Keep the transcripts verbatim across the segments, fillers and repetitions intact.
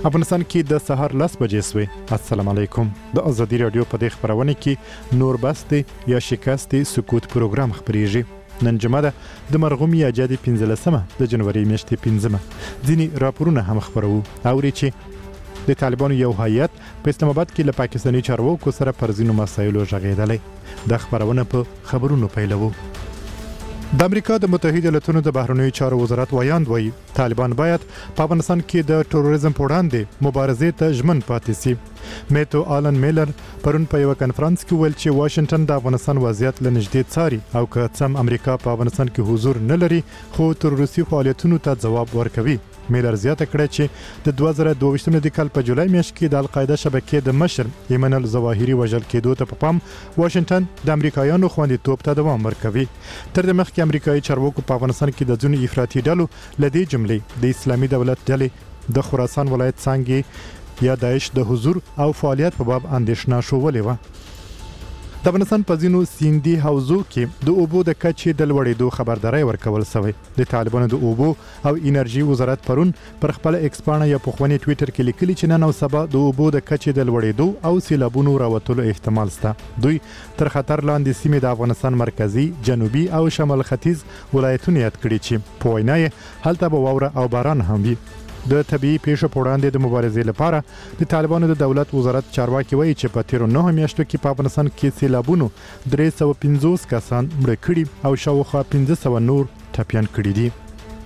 افغانستان کې د سهار لس بجې سوې. السلام علیکم. د ازادي رادیو په دې خبرونه کې نور بست یا شکست سکوت پروګرام خبريږي. نن جمعه ده د مرغوم یا جدي پنځلسمه د جنوري میاشتې پنځمه ځینی راپورونه هم خبرو. اوري چې د طالبانو یو هیئت په اسلام آباد کې له پاکستاني چارواکو سره پر ځینو مسایلو غږېدلی. د خبرونه په خبرونو پیلوو. د امریکا د متحده ایالاتونو د بهرنیو چارو وزارت وایاند وایي طالبان باید په افغانستان کې د تروریزم په وړاندې مبارزې ته ژمن پاتې سي. میتو آلن میلر پرون په یو کانفرنس کې ویل چې واشنگټن د افغانستان وضعیت له نږدې څاري او که څم امریکا په افغانستان کې حضور نه لري خو تروریستي فعالیتونو ته ځواب ورکوي. میلر زیاته کړه چې د دوه زره دوه ویشتم د کال په جولای میاشت کې د القاعده شبکې د مشر ایمن الظواهري وژل کېدو ته په پام واشنگټن د امریکایانو خوندیتوب ته دوام ورکوي. تر دې مخکې امریکایي چارواکو په افغانستان کې د ځینو افراطي ډلو له دې جملې د اسلامي دولت ډلې د خراسان ولایت څانګې یا داعش د حضور او فعالیت په باب اندېښنه شولې وه. د افغانستان په ځینو سیندي حوزو کې د اوبو د کچې د لوړېدو خبرداری ورکول شوی. د طالبانو د اوبو او انرژي وزارت پرون پر خپل ایکس پاڼه یا پخوانی ټویټر کې لیکلي چې نن او سبا د اوبو د کچې د لوړېدو او سیلابونو راوتلو احتمال شته. دوی تر خطر لاندې سیمې د افغانستان مرکزی، جنوبي او شمال ختیځ ولایتونه یاد کړي چې په وینا یې هلته به واوره او باران هم وي. د طبيعي پیښو په وړاندې د مبارزې لپاره د طالبانو د دولت وزارت چارواکي وایي چې په تیرو نهو میاشتو کې په افغانستان کې سیلابونو درې سوه پنځوس کسان مړه کړي او شاوخوا پنځه سوه نور ټپیان کړي دي.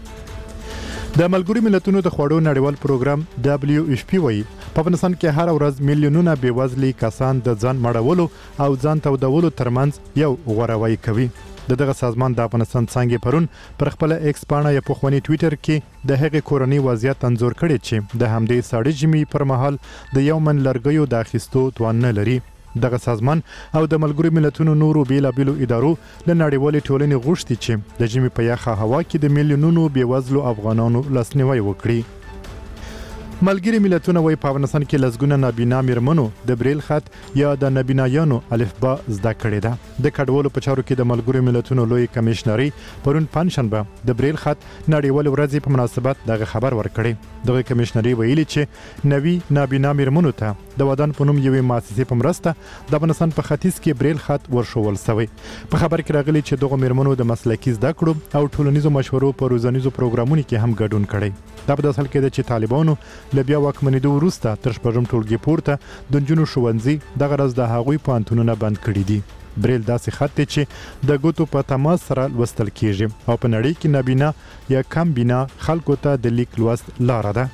د ملګرو ملتونو د خوړو نړیوال پروګرام دبليو اف پی وایي په افغانستان کې هر ورځ میلیونونه بېوزلي کسان د ځان مړولو او ځان تودولو ترمنځ یو غوروي کوي. د دغه سازمان د افغانستان څنګه پرون پر خپل ایکس پاڼه یا پخوانی ټویټر کې د هغې کورنۍ وضعیت انځور کړی چې د همدې ساړه ژمي پر مهال د یو من لرګیو د اخیستو توان نه لري. دغه سازمان او د ملګرو ملتونو نورو بیلابیلو ادارو له نړیوالې ټولنې غوښتي چې د ژمي په یخه هوا کې د میلیونونو بېوزلو افغانانو لاسنیوی وکړي. ملګري ملتونه وایي په افغانستان کې لسګونه نابینا میرمنو د بریل خط یا د نابینایانو الفبا زده کړې ده. د کډوالو په چارو کې د ملګرو ملتونو لوی کمشنري پرون پنځشنبه د بریل خط نړیوال ورځې په مناسبت دغه خبر ورکړی. دغه کمشنري ویلي چې نوي نابینا میرمنو ته د ودان په نوم یوې مؤسسې په مرسته د افغانستان په ختیځ کې بریل خط ورښول شوی. په خبر کې راغلي چې دغه میرمنو د مسلکي زده کړو او ټولنیزو مشورو په روزنیزو پروګرامونو کې هم ګډون کړی. دا په داسې حال کې ده چې طالبانو له بیا واکمنېدو وروسته تر شپږم ټولګي پورته د نجونو ښوونځي دغه ورځ د هغوی پوهنتونونه بند کړي دي. بریل داسې خط دی چې د ګوتو په تماس سره لوستل کیږي او په نړۍ کې نابینا یا کم بینا خلکو ته د لیک لوست لاره ده.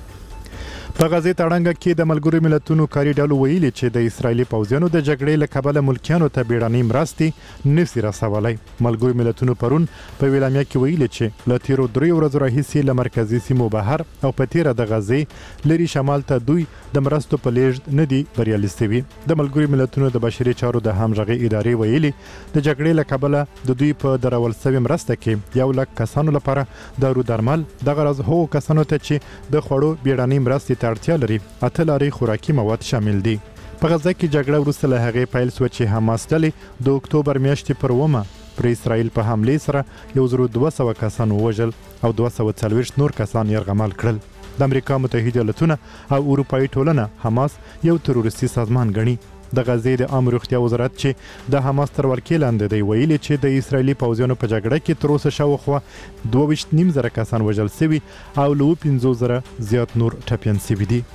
په غزې تړنګه کې د ملګرو ملتونو کاري ډلو ویلي چې د اسرایلي پوځیانو د جګړې له کبله ملکیانو ته بیړنۍ مرستې نشي رسولی. ملګرو ملتونو پرون په ویلامیا کې ویلي چې له تیرو دریو ورځو راهیسې له مرکزي سیمو بهر او په تیره د غزې لري شمال ته دوی د مرستو په لیږد نه دي بریالي سوي. د ملګرو ملتونو د بشري چارو د همغږۍ ادارې ویلي د جګړې له کبله د دوی په درول سوي مرسته کې یو لک کسانو لپاره دارو درمل دغه ورځ هغو کسانو ته چې د خوړو بیړنۍ مرستې ته اړتیا لري اته لارې خوراکي مواد شامل دي. په غزه کې جګړه وروسته له هغې پیل شوه چې حماس ډلې د اکتوبر میاشتې پر اوومه پر اسرائیل په حملې سره یو زرو دوه سوه کسان ووژل او دوه سوه څلوېښت نور کسان یرغمال کړل. د امریکا متحده ایالتونه او اروپایي ټولنه حماس یو تروریستي سازمان ګڼي. د غزې د عامه روغتیا وزارت چې د حماس تر ولکې لاندې دی ویلي چې د اسرائیلي پوځیانو په جګړه کې تر اوسه شاوخوا دوه ویشت نیم زره کسان وژل سوي او له اووه پنځوس زره زیات نور ټپیان سوي دي.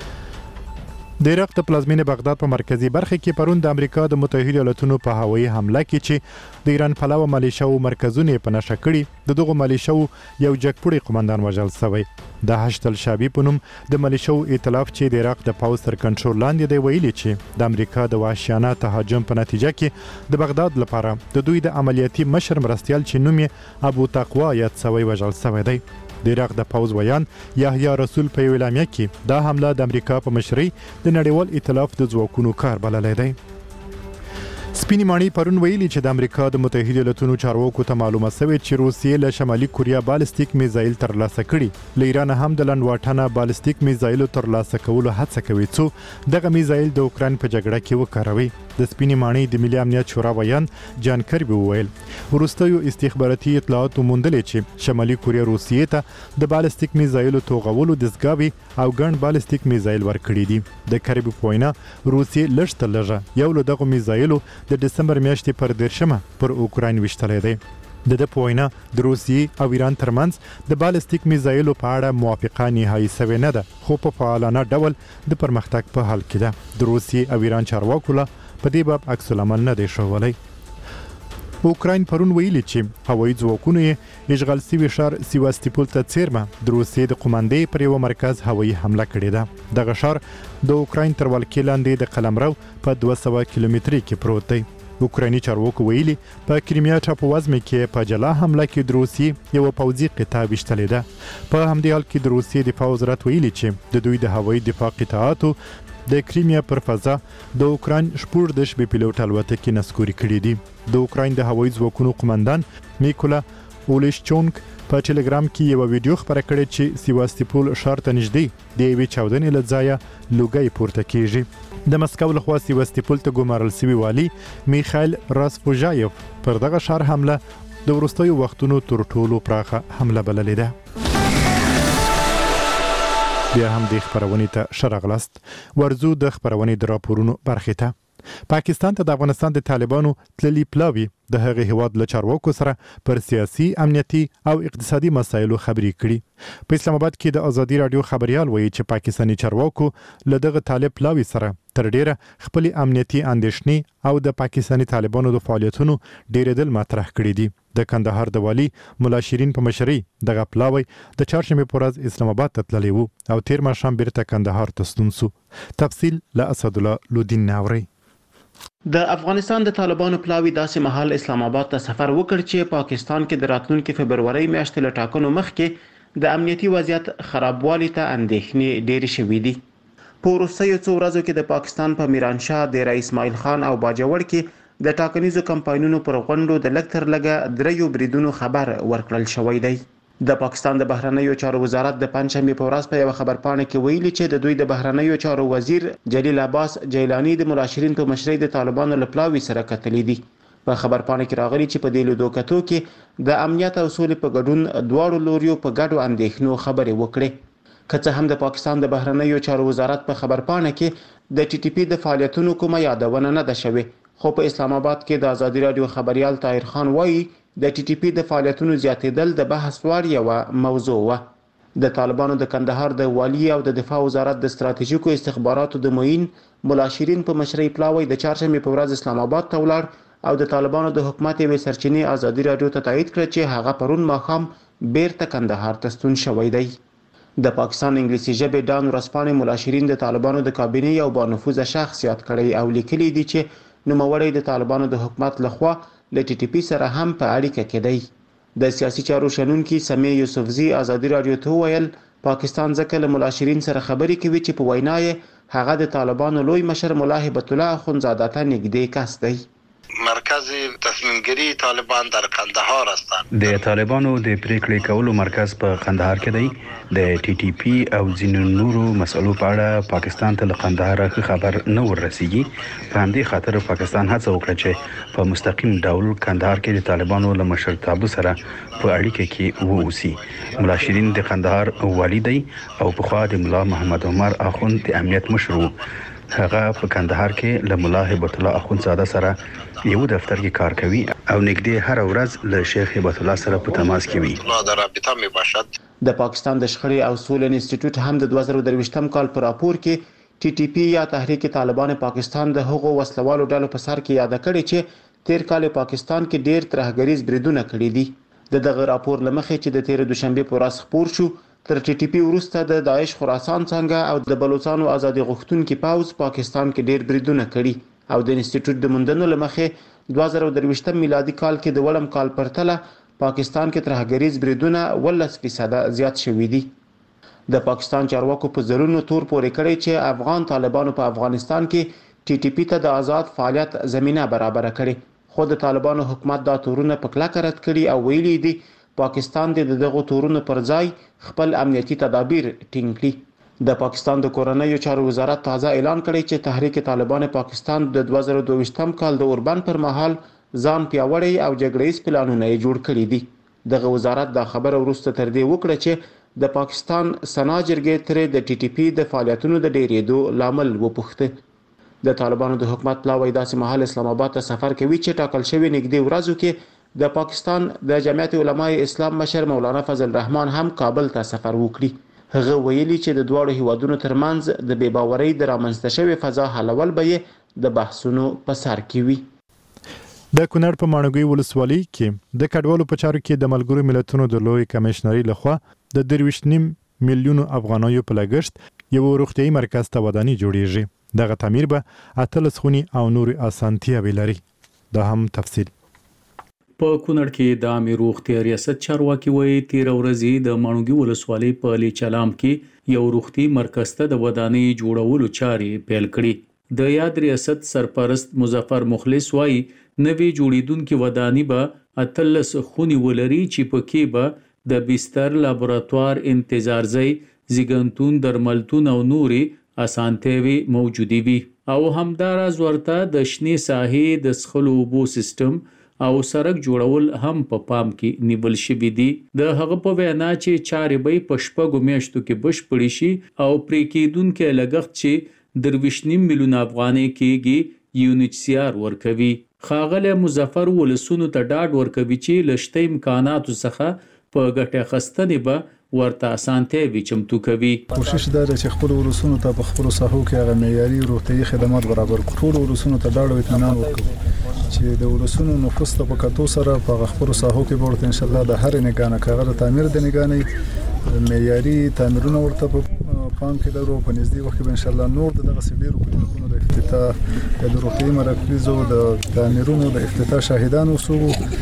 د عراق د پلازمینې بغداد په مرکزی برخه کې پرون د امریکا د متحده ایالاتونو په هوایي حمله کې چې د ایران پلوه ملیشیاو مرکزونه په نشه کړي د دغو ملیشیاو یو جګپوړی قومندان وژل شوی. د هشت الشعبي په نوم د ملیشیاو ائتلاف چې د عراق د پوځ تر کنټرول لاندې دی ویلي چې د امریکا د وحشیانه تهاجم په نتیجه کې د بغداد لپاره د دوی د عملیاتي مشر مرستیال چې نوم یې ابو تقوا یاد شوی وژل شوی دی. د عراق د پوځ ویان یحیی رسول په ویلامیا کې دا حمله د امریکا په مشرۍ د نړیوال ائتلاف د ځواکونو کار بللی دی. سپینې ماڼۍ پرون ویلي چې د امریکا د متحده ایالتونو چارواکو ته معلومه شوې چې روسیې له شمالي کوریا بالستیک میزایل ترلاسه کړي. له ایران هم د لنډ واټنه بالستیک میزایلو ترلاسه کولو هڅه کوي څو دغه میزایل د اوکراین په جګړه کې وکاروي. د سپینې ماڼۍ د ملي امنیت شورا ویان جان کربي وویل وروستیو استخباراتي اطلاعاتو موندلې چې شمالي کوریا روسیې ته د بالستیک میزایلو توغولو دستګاوي او ګڼ بالستیک میزایل ورکړي دي د کربي په وینا روسیې لږ تر لږه یو له دغو میزایلو د ډسمبر میاشتې پر دیرشمه پر اوکراین ویشتلی دی د د پوینا د روسیې او ایران ترمنځ د بالستیک میزایلو په اړه موافقه نهایی سوې نه ده خو په فعالانه ډول د پرمختګ په حال کې ده د روسیې او ایران چارواکو لا په دې باب عکس العمل نه دی ښوولی اوکراین پرون ویلي چې هوایي ځواکونو یې اشغال سوي ښار سیواستوپول ته څیرمه د روسیې د قومندې پر یوه مرکز هوایي حمله کړې ده دغه ښار د اوکراین تر ولکې لاندې د قلمرو په دوه سوه کیلومترۍ کې پروت دی اوکرایني چارواکو ویلي په کریمیا ټاپووزمې کې په جلا حمله کې د روسیې یوه پوځي قطعه ویشتلې ده په همدې حال کې د روسیې دفاع وزارت ویلي چې د دوی د هوایي دفاع قطعاتو د کریمیا پر فضا د اوکراین شپږ دېرش بې پیلوټ الوتکې نسکوري کړي دي د اوکراین د هوایي ځواکونو قمندان میکولا اولیشچونک په ټلګرام کې یو ویډیو خبره کړې چې سیواستوپول ښار ته نږدې د یوې چاودنې له ځایه لوګی پورته کیږي د مسکو لخوا سیواستوپول ته ګمارل سوي والي میخایل راسپوژایف پر دغه ښار حمله د وروستیو وختونو تر ټولو پراخه حمله بللې ده بیا هم د خبرونې ته ښه راغلاست ورځو د خبرونې د راپورونو برخې ته پاکستان ته د افغانستان د طالبانو تللي پلاوي د هغې هیواد له چارواکو سره پر سیاسي امنیتي او اقتصادي مسایلو خبرې کړي په اسلام آباد کې د ازادي راډیو خبريال وایي چې پاکستاني چارواکو له دغه طالب پلاوي سره تر ډیره خپل امنیتي اندېښنې او د پاکستاني طالبانو د فعالیتونو ډیرېدل مطرح کړي دي د کندهار د والي ملا شیرین په مشرۍ دغه پلاوی د چهارشنبې په ورځ اسلام آباد ته تللی و او تیر ماښام بیرته کندهار ته ستون سو تفصیل له اسدالله لودین ناوري د افغانستان د طالبانو پلاوی داسې مهال اسلام آباد ته سفر وکړ چې پاکستان کې د راتلونکي فبرورۍ میاشتې له ټاکنو مخکې د امنیتي وضعیت خرابوالي ته اندېښنې ډېرې شوې دي په وروستیو څو ورځو کې د پاکستان په میرانشاه ډیره اسماعیل خان او باجوړ کې د ټاکنیزو کمپاینونو پر غونډو د لږ تر لږه دریو بریدونو خبر ورکړل شوی دی د پاکستان د بهرنیو چارو وزارت د پنځشنبې په ورځ په یو خبرپاڼه کې ویلي چې د دوی د بهرنیو چارو وزیر جلیل عباس جیلانی د ملا شیرین په مشرۍ د طالبانو له پلاوي سره کتلي دي په خبرپاڼه کې راغلي چې په دې لیدو کتو کې د امنیت او سولې په ګډون دواړو لوریو په ګډو اندېښنو خبرې وکړي که څه هم د پاکستان د بهرنیو چارو وزارت په خبرپاڼه کې د ټي ټي پی د فعالیتونو کومه یادونه نه ده شوې خو په اسلام آباد کې د ازادي راډیو خبريال طاهر خان وایي د ټي ټي پی د فعالیتونو زیاتېدل د بحث وړ یوه موضوع وه د طالبانو د کندهار د والي او د دفاع وزارت د ستراتیژیکو استخباراتو د معین ملا شیرین په مشرۍ پلاوی د چهارشنبې په ورځ اسلام آباد ته ولاړ او د طالبانو د حکومت یوې سرچینې ازادي راډیو ته تایید کړ چې هغه پرون ماښام بیرته کندهار ته ستون شوی دی د پاکستان انګلیسي ژبې ډان ورځپاڼې ملا شیرین د طالبانو د کابینې یو بانفوذه شخص یاد کړی او لیکلي دي چې نوموړی د طالبانو د حکومت لخوا له ټي ټي پی سره هم په اړیکه کې دی د سیاسي چارو شنونکي سمیع یوسفزي ازادي راډیو ته ویل پاکستان ځکه له ملا شیرین سره خبرې کوي چې په وینا یې هغه د طالبانو لوی مشر ملا هیبت الله اخندزاده ته نږدې کس دی مرکز تصمیم گیری طالبان در قندهار هستند د طالبانو د پریکړې کولو مرکز په قندهار کې دی د ټي ټي پی او ځینو نورو مسلو په اړه پاکستان ته له قندهار خبر نه ورسیږي په همدې خاطر پاکستان هڅه وکړه چې په مستقیم ډول قندهار کې د طالبانو له مشرتابه سره په اړیکه کې ووسی ملا شیرین د قندهار والی دی او په خوا د ملا محمد عمر اخوند د امنیت مشر هغه په کندهار کې له ملا هیبت الله اخندزاده سره یو دفتر کې کار کوي او نږدې هر ورځ له شیخ هیبت الله سره په تماس کې وي لا در رابطه می باشد د پاکستان د شخړې او سولې انسټیټیوټ هم د دوه زره درویشتم کال په راپور کې ټي ټي پی یا تحریک طالبان پاکستان د هغو وسلوالو ډلو په سر کې یاد کړي چې تیر کال پاکستان کې ډیر ترهګریز بریدونه کړي دي د دغه راپور لمخې چې د تیر دوشنبه په ورځ خبر شو تر ټي ټي پی وروسته د داعش خراسان څنګه او د بلوچستان ازادي غوښتونکو پاوز پاکستان کې ډیر بریدونه کړي او د انسټیټیوټ د موندنو لمخې دوه زره درویشتم میلادي کال کې د ولم کال پرتله پاکستان کې ترهګریز بریدونه ولس فیصد زیات شوي دي د پاکستان چارواکو په زرونو تور پورې کړی چې افغان طالبانو په افغانستان کې ټي ټي پی ته د آزاد فعالیت زمينه برابر کړي خو د طالبانو حکومت دا تورونه په کلکه رد کړي او ویلي دي پاکستان د دغه تورونو پر ځای خپل امنیتي تدابیر ټینګ کړي د پاکستان د کورنیو چارو وزارت تازه اعلان کړی چې تحریک طالبان پاکستان د دوه زره دوه ویشتم کال د اوربند پر مهال ځان پیاوړی او جګړیز پلانونه یې جوړ کړي دي. دغه وزارت دا خبره وروسته تر دې وکړه چې د پاکستان سنا جرګې ترې د ټي ټي پی د فعالیتونو د ډیرېدو لامل وپوښته. د طالبانو د حکومت پلاوی داسې مهال اسلام آباد ته سفر کوي چې ټاکل شوی نږدې ورځو کې د پاکستان د جمعیت علماء اسلام مشر مولانا فضل الرحمن هم کابل ته سفر وکړي. هغه ویلي چې د دواړو هیوادونو ترمنځ د بې باورۍ د رامنځته شوې فضا حلول به یې د بحثونو په سر کې وي. د کونړ په ماڼوګي ولسوالۍ کې د کډوالو په چارو کې د ملګرو ملتونو د لوی کمشنري لخوا د درویشت نیم میلیونو افغانیو په لګښت یو روغتیايي مرکز ته ودانۍ جوړیږي. دغه تعمیر به اتلس خونی او نور اسانتیاوې لري. دا هم تفصیل په کونړ کې د عامه روغتیا ریاست چارواکي وایي تیر ورځې د ماڼوګي ولسوالۍ په لیچلام کې یو روغتي مرکز ته د ودانۍ جوړولو چارې پیل کړې. د یاد ریاست سرپرست مظفر مخلص وایي نوې جوړیدونکې ودانۍ به اتلس خونی ولري چې پکې به د بستر، لابراتوار، انتظار ځای، زیږنتون، درملتون او نورې اسانتیاوې موجودې وي او همداراز ورته د شنې ساحې، د څښلو اوبو سیستم او سړک جوړول هم په پا پام کې نیول شوي دي. د هغه په وینا چې چارې به په شپږو میاشتو کې بشپړې شي او پرې کېدونکی لګښت چې درویشت نیم میلیون افغانۍ کېږي یو ان ایچ سی آر ورکوي. ښاغلی مظفر ولسونو ته ډاډ ورکوي چې له شته امکاناتو څخه په ګټې اخیستنې به ورته اسانتیاوې چمتو کوي. کوشش دا دی چې خپل ولسونو ته په خپلو ساحو کې هغه معیاري روغتیايي خدمات برابر کړو. ټولو ولسونو ته ډاډ او اطمینان ورکوو چې د ولسونو نفوس ته په کتو سره په خپلو ساحو کې به ورته انشاءالله د هر نګانه کاغه د تعمیر د نګانې معیاري تعمیرونه ورته په پام کې لرو. په نږدې وخت کې به انشاءالله نور د دغه ډیرو کلینیکونو د افتتاح د روغتیايي مراکزو د تعمیرونو د افتتاح شاهدان اوسو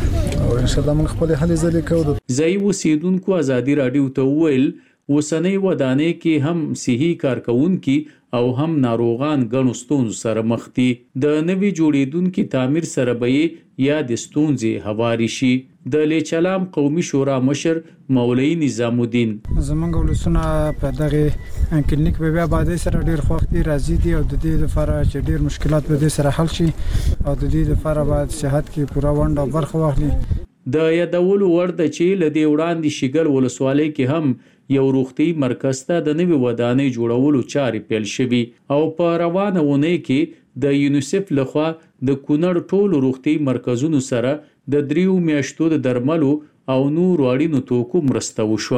او انشاءالله موږ خپل هلې ځلې کوو. ځایي اوسیدونکو ازادي راډیو ته وویل اوسنۍ ودانۍ کې هم صحي کارکوونکي او هم ناروغان ګڼو ستونزو سره مخ دي. د نوي جوړیدونکي تعمیر سره به یې یا د ستونزې هواري شي. د لیچلام قومي شورا مشر مولوي نظام الدین زمونږ ولسونه په دغه کلینیک په بیا باندې سره ډیر خوښ دي، راضي دي او د دې لپاره چې ډیر مشکلات به د سره حل شي او د دې لپاره باید صحت کې پوره ونډه برخه واخلي. د یادولو وړ ده چې له دې وړاندې شیګل ولسوالۍ کې هم یو روغتي مرکز ته د نوې ودانۍ جوړولو چارې پیل شوي او په روانه اونۍ کې د یونیسف لخوا د کونړ ټولو روغتي مرکزونو سره د دریو میاشتو د درملو او نورو اړینو توکو مرسته وشوه.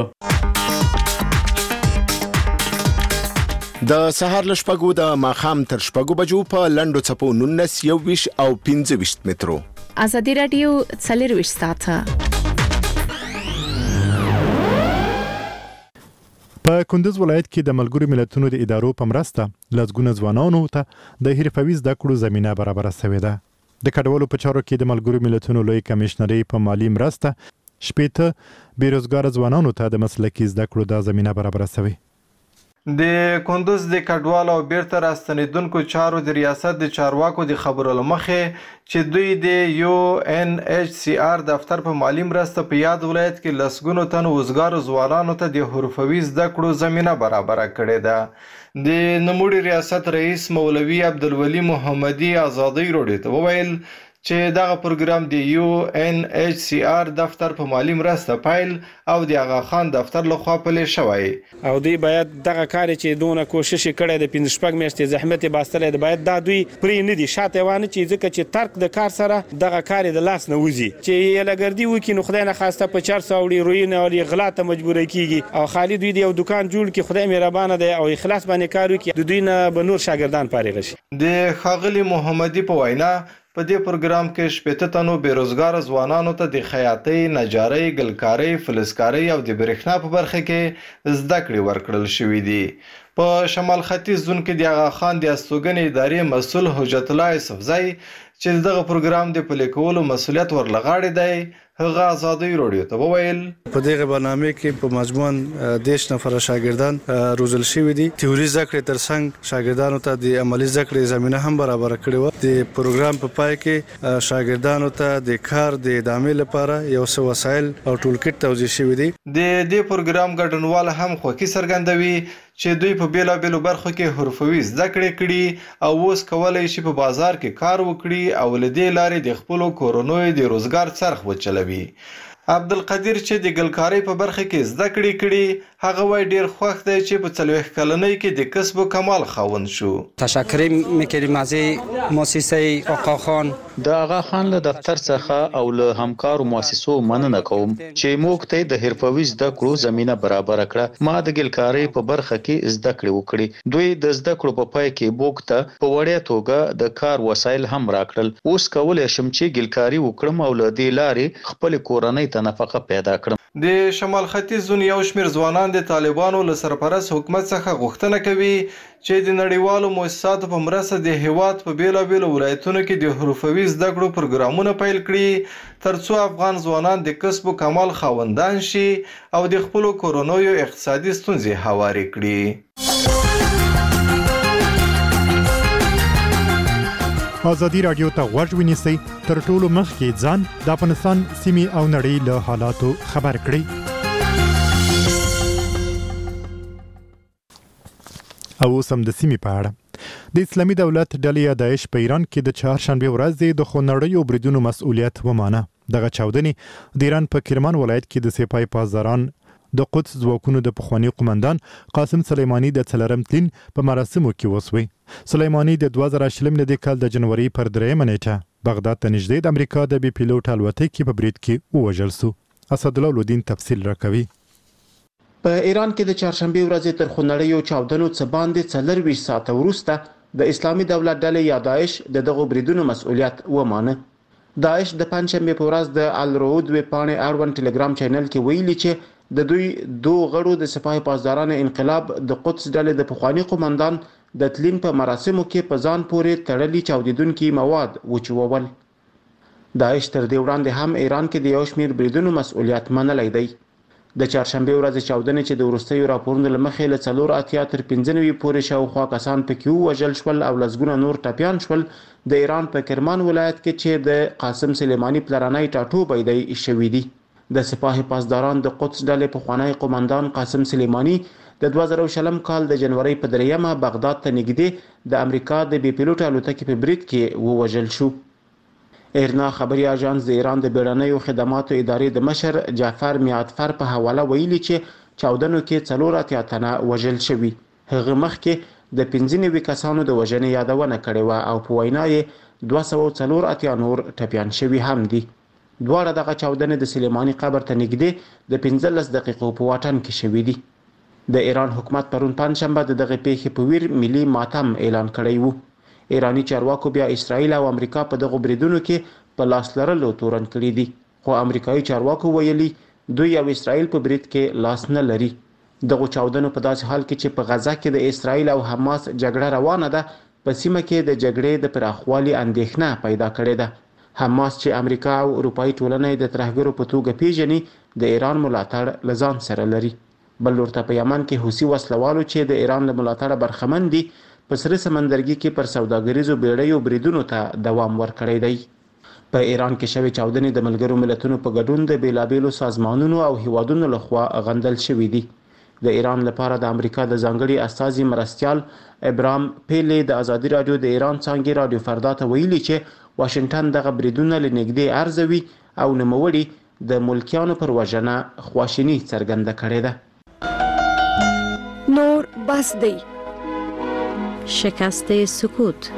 د سهار له شپږو د ماښام تر شپږو بجو په لنډو څپو نولس، یو ویشت او پنځه ویشت مترو. ازادي راډیو څلرویشت ساعته. په کندوز ولایت کې د ملګرو ملتونو د ادارو په مرسته لږونه ځوانانو ته د حرفوي زده کړو زمينه برابر شوې ده. د کډوالو په چارو کې د ملګرو ملتونو لوی کمشنري په مالی مرسته شپېته بیروزګار ځوانانو ته د مسلکي زده کړو د زمينه برابر شوې. د کندوز د کډوالو او بیرته راستنیدونکو چارو د ریاست د چارواکو د خبرو لمخې چې دوی د یو ان ایچ سی آر دفتر په مالی مرسته په یاد ولایت کې لسګونو تن وزګارو ځوانانو ته د حرفوي زده کړو زمينه برابر کړې ده. د نموړي ریاست رئیس مولوي عبدالولي محمدي ازادي راډیو ته وویل چې دغه پروګرام د یو ان ایچ سی آر دفتر په مالی مرسته پایل او د آغا خان دفتر لخوا پلی شوی او دوی باید دغه کار چې دونه کوشش کړي د پنځه شپږ میاشتې زحمت باستلې د باید دا دوی پرې نه دي شاته وانه چې ځکه چې ترک د کار سره دغه کار د لاس نه وځي چې یې لګردي وکي نو خدای نه خواسته په چهار سوه روپۍ نه او غلا ته مجبور کیږي او خالد دوی د یو دکان جوړ کی خدای مهربانه دی او اخلاص باندې کار وکي د دوی نه به نور شاګردان فارغ شي. د خاغلی محمدي په وینا په دې پروګرام کې شپږ تنو بیروزګار ځوانانو ته د خیاطۍ، نجارۍ، ګلکارۍ، فلزکارۍ او د برېښنا په برخه کې زده کړې ورکړل شوې دي. په شمال ختیځ زون کې د آغا خان د استوګنې ادارې مسؤل حجت الله یوسفزی چې دغه پروګرام د پلي کولو مسؤلیت ورلغاړي دی هغه ازادي راډیو ته وویل په دغه برنامه کې په مجموعاً دیش نفر شاګردان روزل شوی دي. تیوري ذکر ترڅنګ شاګردانو ته د عملی ذکر زمينه هم برابر کړي و. د پروګرام په پای کې شاګردانو ته د کار د ادامې لپاره یو څه وسایل او ټولکټ توزیع شوی دي. د دې پروګرام ګډونوال هم خوښي څرګندوي چې دوی په بیلابیلو برخو کې حرفوي زده کړې کړي او اوس کولای شي په بازار کې کار وکړي او له دې لارې د خپلو کورنیو د روزګار څرخ وچلوي. عبدالقدیر چې د ګلکارۍ په برخه کې زده کړې کړي هغه وای ډیر خوښ دی چې په څلوېښت کلنۍ کې د کسب و کمال خاوند شو. تشکر میکنیم از مؤسسه آقا خان. د آقا خان له دفتر څخه او له همکارو مؤسسو مننه کوم چې موږ ته د حرفوي زده کړو زمينه برابر کړه. ما د ګلکارۍ په برخه کې زده کړې وکړې. دوی د زده کړو په پای کې موږ ته په وړیا توګه د کار وسایل هم راکړل. اوس کولای شم چې ګلکاري وکړم او له دې لارې خپل کورنۍ نفقه پیدا کړم. د شمال ختیځ زون یو شمیر ځوانان د طالبانو له سرپرست حکومت څخه غوښتنه کوي چې د نړیوالو مؤسساتو په مرسته د هیواد په بیلابیلو ولایتونو کې د حرفوي زده کړو پروګرامونه پیل کړي ترڅو افغان ځوانان د کسب و کمال خاوندان شي او د خپلو کورنیو اقتصادي ستونزې هوارې کړي. ازادي رادیو ته غوږ ونیسئ تر ټولو مخکې ځان د افغانستان سیمې او نړۍ له حالاتو خبر کړئ. او سم د سیمې په اړه د اسلامي دولت ډلې داعش په ایران کې د چهارشنبه ورځ د خونړیو بریدونو مسؤلیت ومانه. دغه چاودنې د ایران په کرمان ولایت کې د سپاه پاسداران د قدس ځواکونو د پخوانی قومندان قاسم سلیمانی د څلورم تلین په مراسمو کې وسوي. سلیمانی د دوه زره شلم د کال د جنوري پر درېیمه نیټه بغداد ته نږدې د امریکا د بي پیلوټ الوتکې په برید کې ووژل شو. اسدالله الدین تفصیل راکوي. په ایران کې د چهارشنبه ورځې تر خونړیو چاودنو څخه باندې څلرویشت ساعته وروسته د اسلامي دولت ډلې یا داعش د دغو بریدونو مسؤلیت ومانه. داعش د پنځشنبه په ورځ د الرود ویب پاڼې اړوند ټلګرام چینل کې ویلي چې د دوی دوه غړو د سپاه پاسداران انقلاب د قدس ډلې د پخوانی قومندان د تلین په مراسمو کې په ځان پورې تړلي چاودیدونکي مواد وچوول. داعش تر دې وړاندې هم ایران کې د یو شمیر بریدونو مسؤلیت منلی دی. د چهارشنبه ورځ چاودنې چې د وروستیو راپورونو له مخې له څلور اتیا تر پنځه نوي پورې شاوخوا کسان پکې ووژل شول او لسګونه نور ټپیان شول. د ایران په کرمان ولایت کې چې د قاسم سلیمانی پلرنی ټاټوبی دی شوي دي. د سپاه پاسداران د قدس ډلې پخوانی قومندان قاسم سلیمانی د دوه زره شلم کال د جنوري په دریمه بغداد ته نږدې د امریکا د بي پیلوټ الوتکې په برید کې ووژل شو. ایرنا خبري اژانس د ایران د بیړنیو خدماتو ادارې د مشر جعفر میادفر په حواله ویلي چې چاودنو کې څلور اتیا تنه وژل شوي. هغه مخکې د پنځه نوي کسانو د وژنې یادونه کړې وه او په وینا یې دوه سوه څلور اتیا نور ټپیان شوي هم دي. دواړه دغه چاودنې د سلیمانی قبر ته نږدې د پنځلس دقیقو په واټن کې شوي دي. د ایران حکومت پرون پنځشنبه د دغه پیښې په ویر ملي ماتم اعلان کړی وو. ایرانی چارواکو بیا اسرائیل او امریکا په دغه بریدونو کې په لاس لرلو تورن کړي دي، خو امریکایي چارواکو ویلي دوی او اسرائیل په برید کې لاس نه لري. دغه چاودنو په داسې حال کې چې په غزا کې د اسرائیل او حماس جګړه روانه ده په سیمه کې د جګړې د پراخوالي اندېښنه پیدا کړې ده. حماس چې امریکا او اروپאי ټولنه د ترهګرو په توګه پیژني د ایران ملاتړ لزان سره لري. بل ورته په یمن کې حوثي وسلوالو چې د ایران له ملاتړه برخمن دي په سره سمندرګي کې پر سوداګریزو بیړیو بریدونو ته دوام ورکړی دی. په ایران کې شوی چاودنې د ملګرو ملتونو په ګډون د بیلابیلو سازمانونو او هیوادونو لخوا غندل شوې دي. د ایران لپاره د امریکا د ځانګړي استازي مرستیال ابراهام پیلی د ازادي رادیو د ایران څانګې رادیو فردا ته ویلي چې واشنگټن دغه بریدونه لنږدې ارزوي او نوموړي د ملکیانو پر وژنه خواشیني څرګنده کړې ده. نور بس دی. شکست سکوت.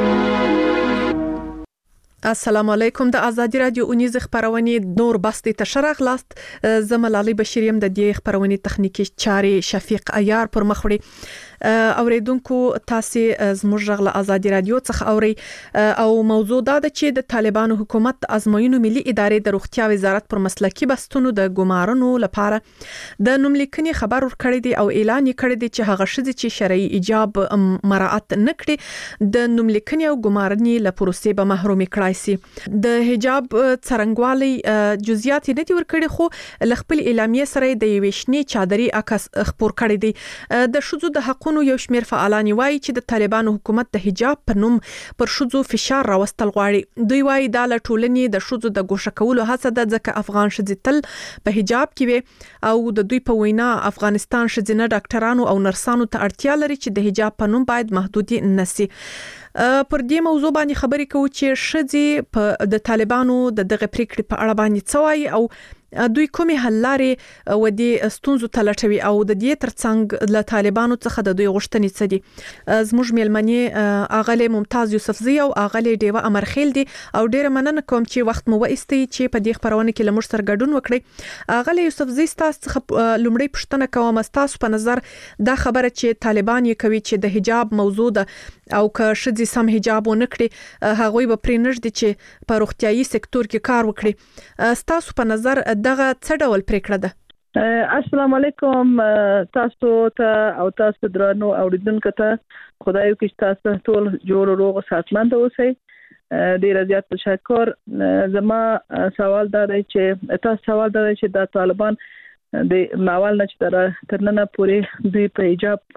السلام علیکم. د ازادي رادیو اونیز خبرونه نور بستی تشرغ لاست زملالي بشیریم د دې خبرونه تخنیکی چاري شفیق عیار پر مخوړي اوریدونکو تاسو زموږ غل ازادي رادیو څخه اوري او موضوع دا ده چې د طالبانو حکومت ازموینو ملي ادارې د روغتیا وزارت پر مسلکی بستونو د ګمارنو لپاره د نوملیکني خبر ورکړی دی او اعلان یې کړی دی چې هغه شذ چې شرعي ایجاب مراعات نکړي د نوملیکني او ګمارنې له پروسې به محروم کړای شي. د حجاب څرنګوالي جزئیات نه دي ورکړي خو لخپل اعلامیه سره د یوشنی چادري عکس خبر کړی دی. د شذو د حق مورخونو یو شمېر فعالان وایي چې د طالبانو حکومت د حجاب په نوم پر شذو فشار راوستل غواړي. دوی وایي دا له ټولنې د شذو د ګوښه کولو هڅه ده ځکه افغان ښځې تل په حجاب کې وي او د دوی په وینا افغانستان ښځینه ډاکټرانو او نرسانو ته اړتیا لري چې د حجاب په نوم باید محدودي نشي. پر دې موضوع باندې خبرې کوو چې ښځې په د طالبانو د دغه پریکړې په اړه باندې څه وایي او دوی کومې حل لارې و دې ستونزو ته لټوي او د دې ترڅنګ له طالبانو څخه د دوی غوښتنې څه دي. زموږ میلمنې اغلې ممتاز یوسفزي او اغلې ډیوه امرخیل دي او ډیره مننه کوم چې وخت مو وایستي چې په دې خبرونه کې لمر سره ګډون وکړي. اغلې یوسفزي تاسو څخه لومړی پوښتنه کوم تاسو په نظر دا خبره چې طالبان یې کوي چې د حجاب موضوع ده او که ښځې سم حجاب ونه کړي هغوی به پرې نږدې چې په روغتیايي سکتور کې کار وکړي. تاسو په نظر دغه څه ډول پریکړه ده؟ السلام علیکم تاسو ته او تاسو درنو اوریدونکو ته خدای وکړي تاسو ټول جوړ روغ صحتمند اوسئ. ډیر زیات تشکر. زما سوال دا دی چې تاسو سوال دا دی چې د طالبان د ماول نه چې تر نن پورې دوی په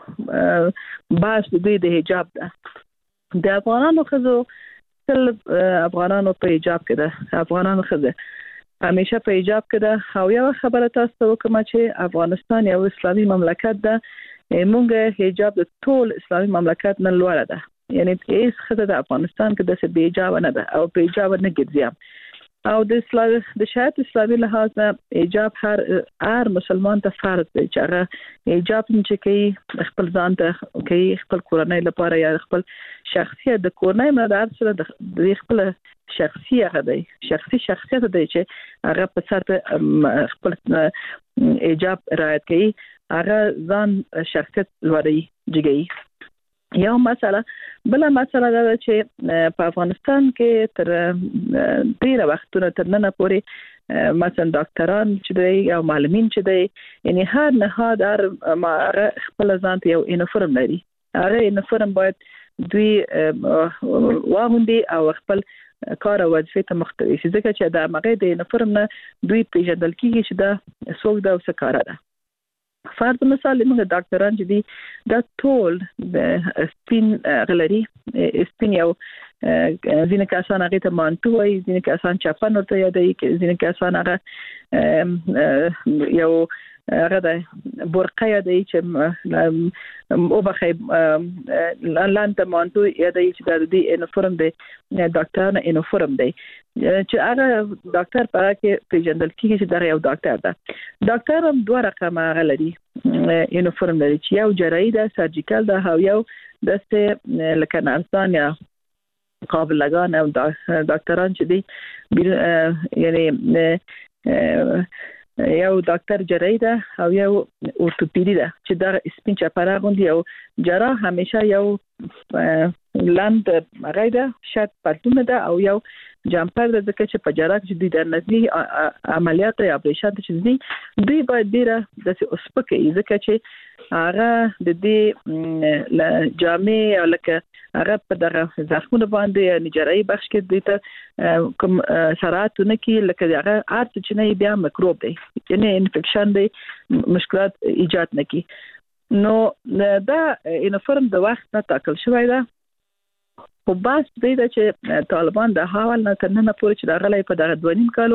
حجاب باس دوی د حجاب ده د افغانانو خزو تل افغانانو په حجاب کې ده افغانانو خزه همیشه په حجاب کې ده او یو خبره تاسو وکم چې افغانستان یو اسلامي مملکت ده. موږ حجاب د ټول اسلامي مملکت نه لوړ ده یعنی هیڅ خزه د افغانستان کې د بے حجاب نه ده او په حجاب نه ګرځي او د اسلام د شریعت اسلامي لحاظ نه حجاب هر هر مسلمان ته فرض دی چې هغه حجاب چې کوي خپل ځان ته کوي خپل کورنۍ لپاره یا خپل شخصیت د کورنۍ مدار سره د خپل شخصي هغه دی شخصي شخصیت دی چې هغه په سر خپل حجاب رعایت کوي هغه ځان شخصیت لوري جګي. یو مسله بل مسله دا چې په افغانستان کې تر ډیره وختونه تر نن پورې مثلا ډاکټران چې دی او معلمین چې دی یعنی هر نهاد هر خپل ځان ته یو یونیفورم لري. هغه یونیفورم باید دوی واغوندي او خپل کار او وظیفه ته مختلف شي ځکه چې دا مغه د یونیفورم نه دوی پیژندل کیږي چې دا څوک دا څه کار ده. فرض مثال موږ ډاکټران چې دي دا ټول د سپین غلري سپین یو ځینې کسان هغه ته مانټو وایي ځینې کسان چاپن ورته یادوي ځینې کسان هغه یو هغه د برقه یادوي چې او بخې لاندې مانټو یادوي چې د دې یونیفورم دی ډاکټر نه یونیفورم دی چې هغه ډاکټر په کې پیژندل کیږي چې دا یو ډاکټر ده. ډاکټر هم دوه رقمه غلري یونیفورم لري چې یو جراحي ده سرجیکل ده او یو دسته لکه نرسان یا قابل لگان او ډاکټران چې دي یعنی یو ډاکټر جراحي ده او یو اورتوپیدي ده چې دا سپین چپره غوندي او جراح همیشه یو لاند مغایده شرط پرتونه ده او یو جامپر د ځکه چې په جراح کې د نزدې عملیات یا اپریشن چې دي دوی باید ډیره د اوسپکه ځکه چې هغه د دې جامې او لکه هغه په دغه زخمونه باندې نجاري بخش کې د ته کوم سراتونه کې لکه هغه ارت چې نه بیا میکروب دی یعنی انفیکشن دی مشکلات ایجاد نه کی نو دا یونیفورم د وخت نه ټاکل شوی دی. خو بس دی چې طالبان د حواله نه تر نن پورې چې د غلې په دغه دوه نیم کالو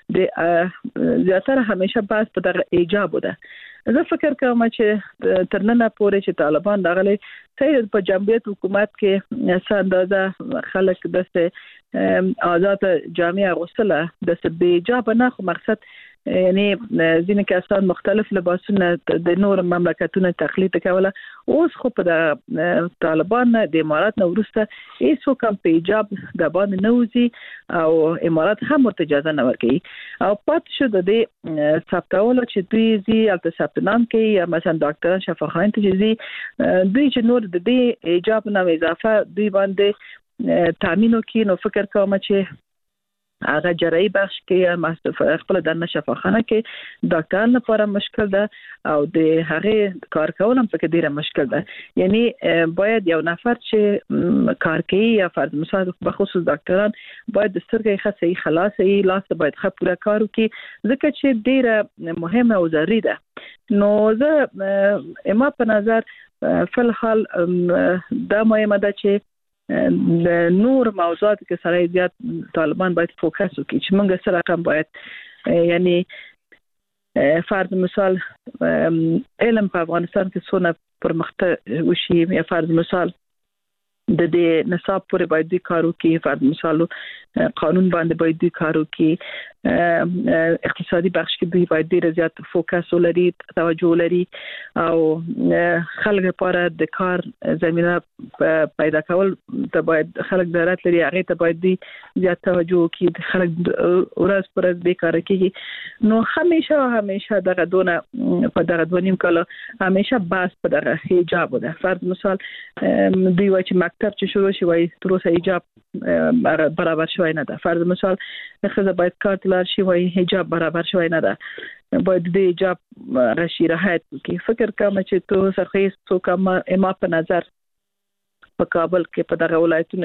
د زیاتره همیشه بس په دغه ایجاب ده. زه فکر کوم چې تر نن پورې چې طالبان د غلې صحیح په جمهوریت حکومت کې څه اندازه خلک د آزاد جامعه غوښتله د بې ایجاب نه خو مقصد یعنی ځینې کسان مختلف لباسونه د نور مملکتونو تقلید کوله اوس خو په د طالبان د امارات نو ورسته هیڅ کوم په ایجاب د باندې نوځي او امارات هم ورته اجازه نه ورکوي او پات شو د دې ثبتولو چې دوی زی البته ثبتنام کوي یا مثلا ډاکټران شفاخانه ته زی دوی چې نور د دې ایجاب نه اضافه دوی باندې تامینو کې نو فکر کوم چې هغه جراحي بخش کې خپل د شفاخانه کې ډاکټر لپاره مشکل ده او د هغه کار کول هم پکې ډیره مشکل ده. یعنی باید یو نفر چې کار کوي یا فرض مثال په خصوص ډاکټران باید د سترګې خاصه خلاصي لاس باید خپل پوره کار وکړي ځکه چې ډیره مهمه او ضروري ده نو زه اما په نظر فل حال دا مهمه ده چې د نور موضوعات کې سره زیات طالبان باید فوکس وکړي چې موږ سره کوم باید یعنی فرض مثال علم په افغانستان کې څونه پرمختګ وشي یا فرض مثال د دې نصاب پورې باید د کارو کې فرض مثال قانون باندې باید د کارو کې اقتصادي بخش کې دوی باید ډیر زیات فوکس ولري توجه لري او خلک لپاره د کار زمينه پیدا کول ته باید خلک ضرورت لري هغه ته باید زیات توجه وکړي خلک ورځ پر ورځ بیکاره کیږي نو همیشه همیشه دغه دونه په دغه دونیم کله همیشه باس په دغه حجاب ده فرض مثال دوی وايي چې مکتب چې شروع شي وايي تر اوسه حجاب برابر شوی نه ده فرض مثال خزه باید کار تلار شي وايي حجاب برابر شوی نه ده باید د حجاب راشي راحت کی فکر کوم چې تو سرخیز تو کوم اما په نظر په کابل کې په دغه ولایتونو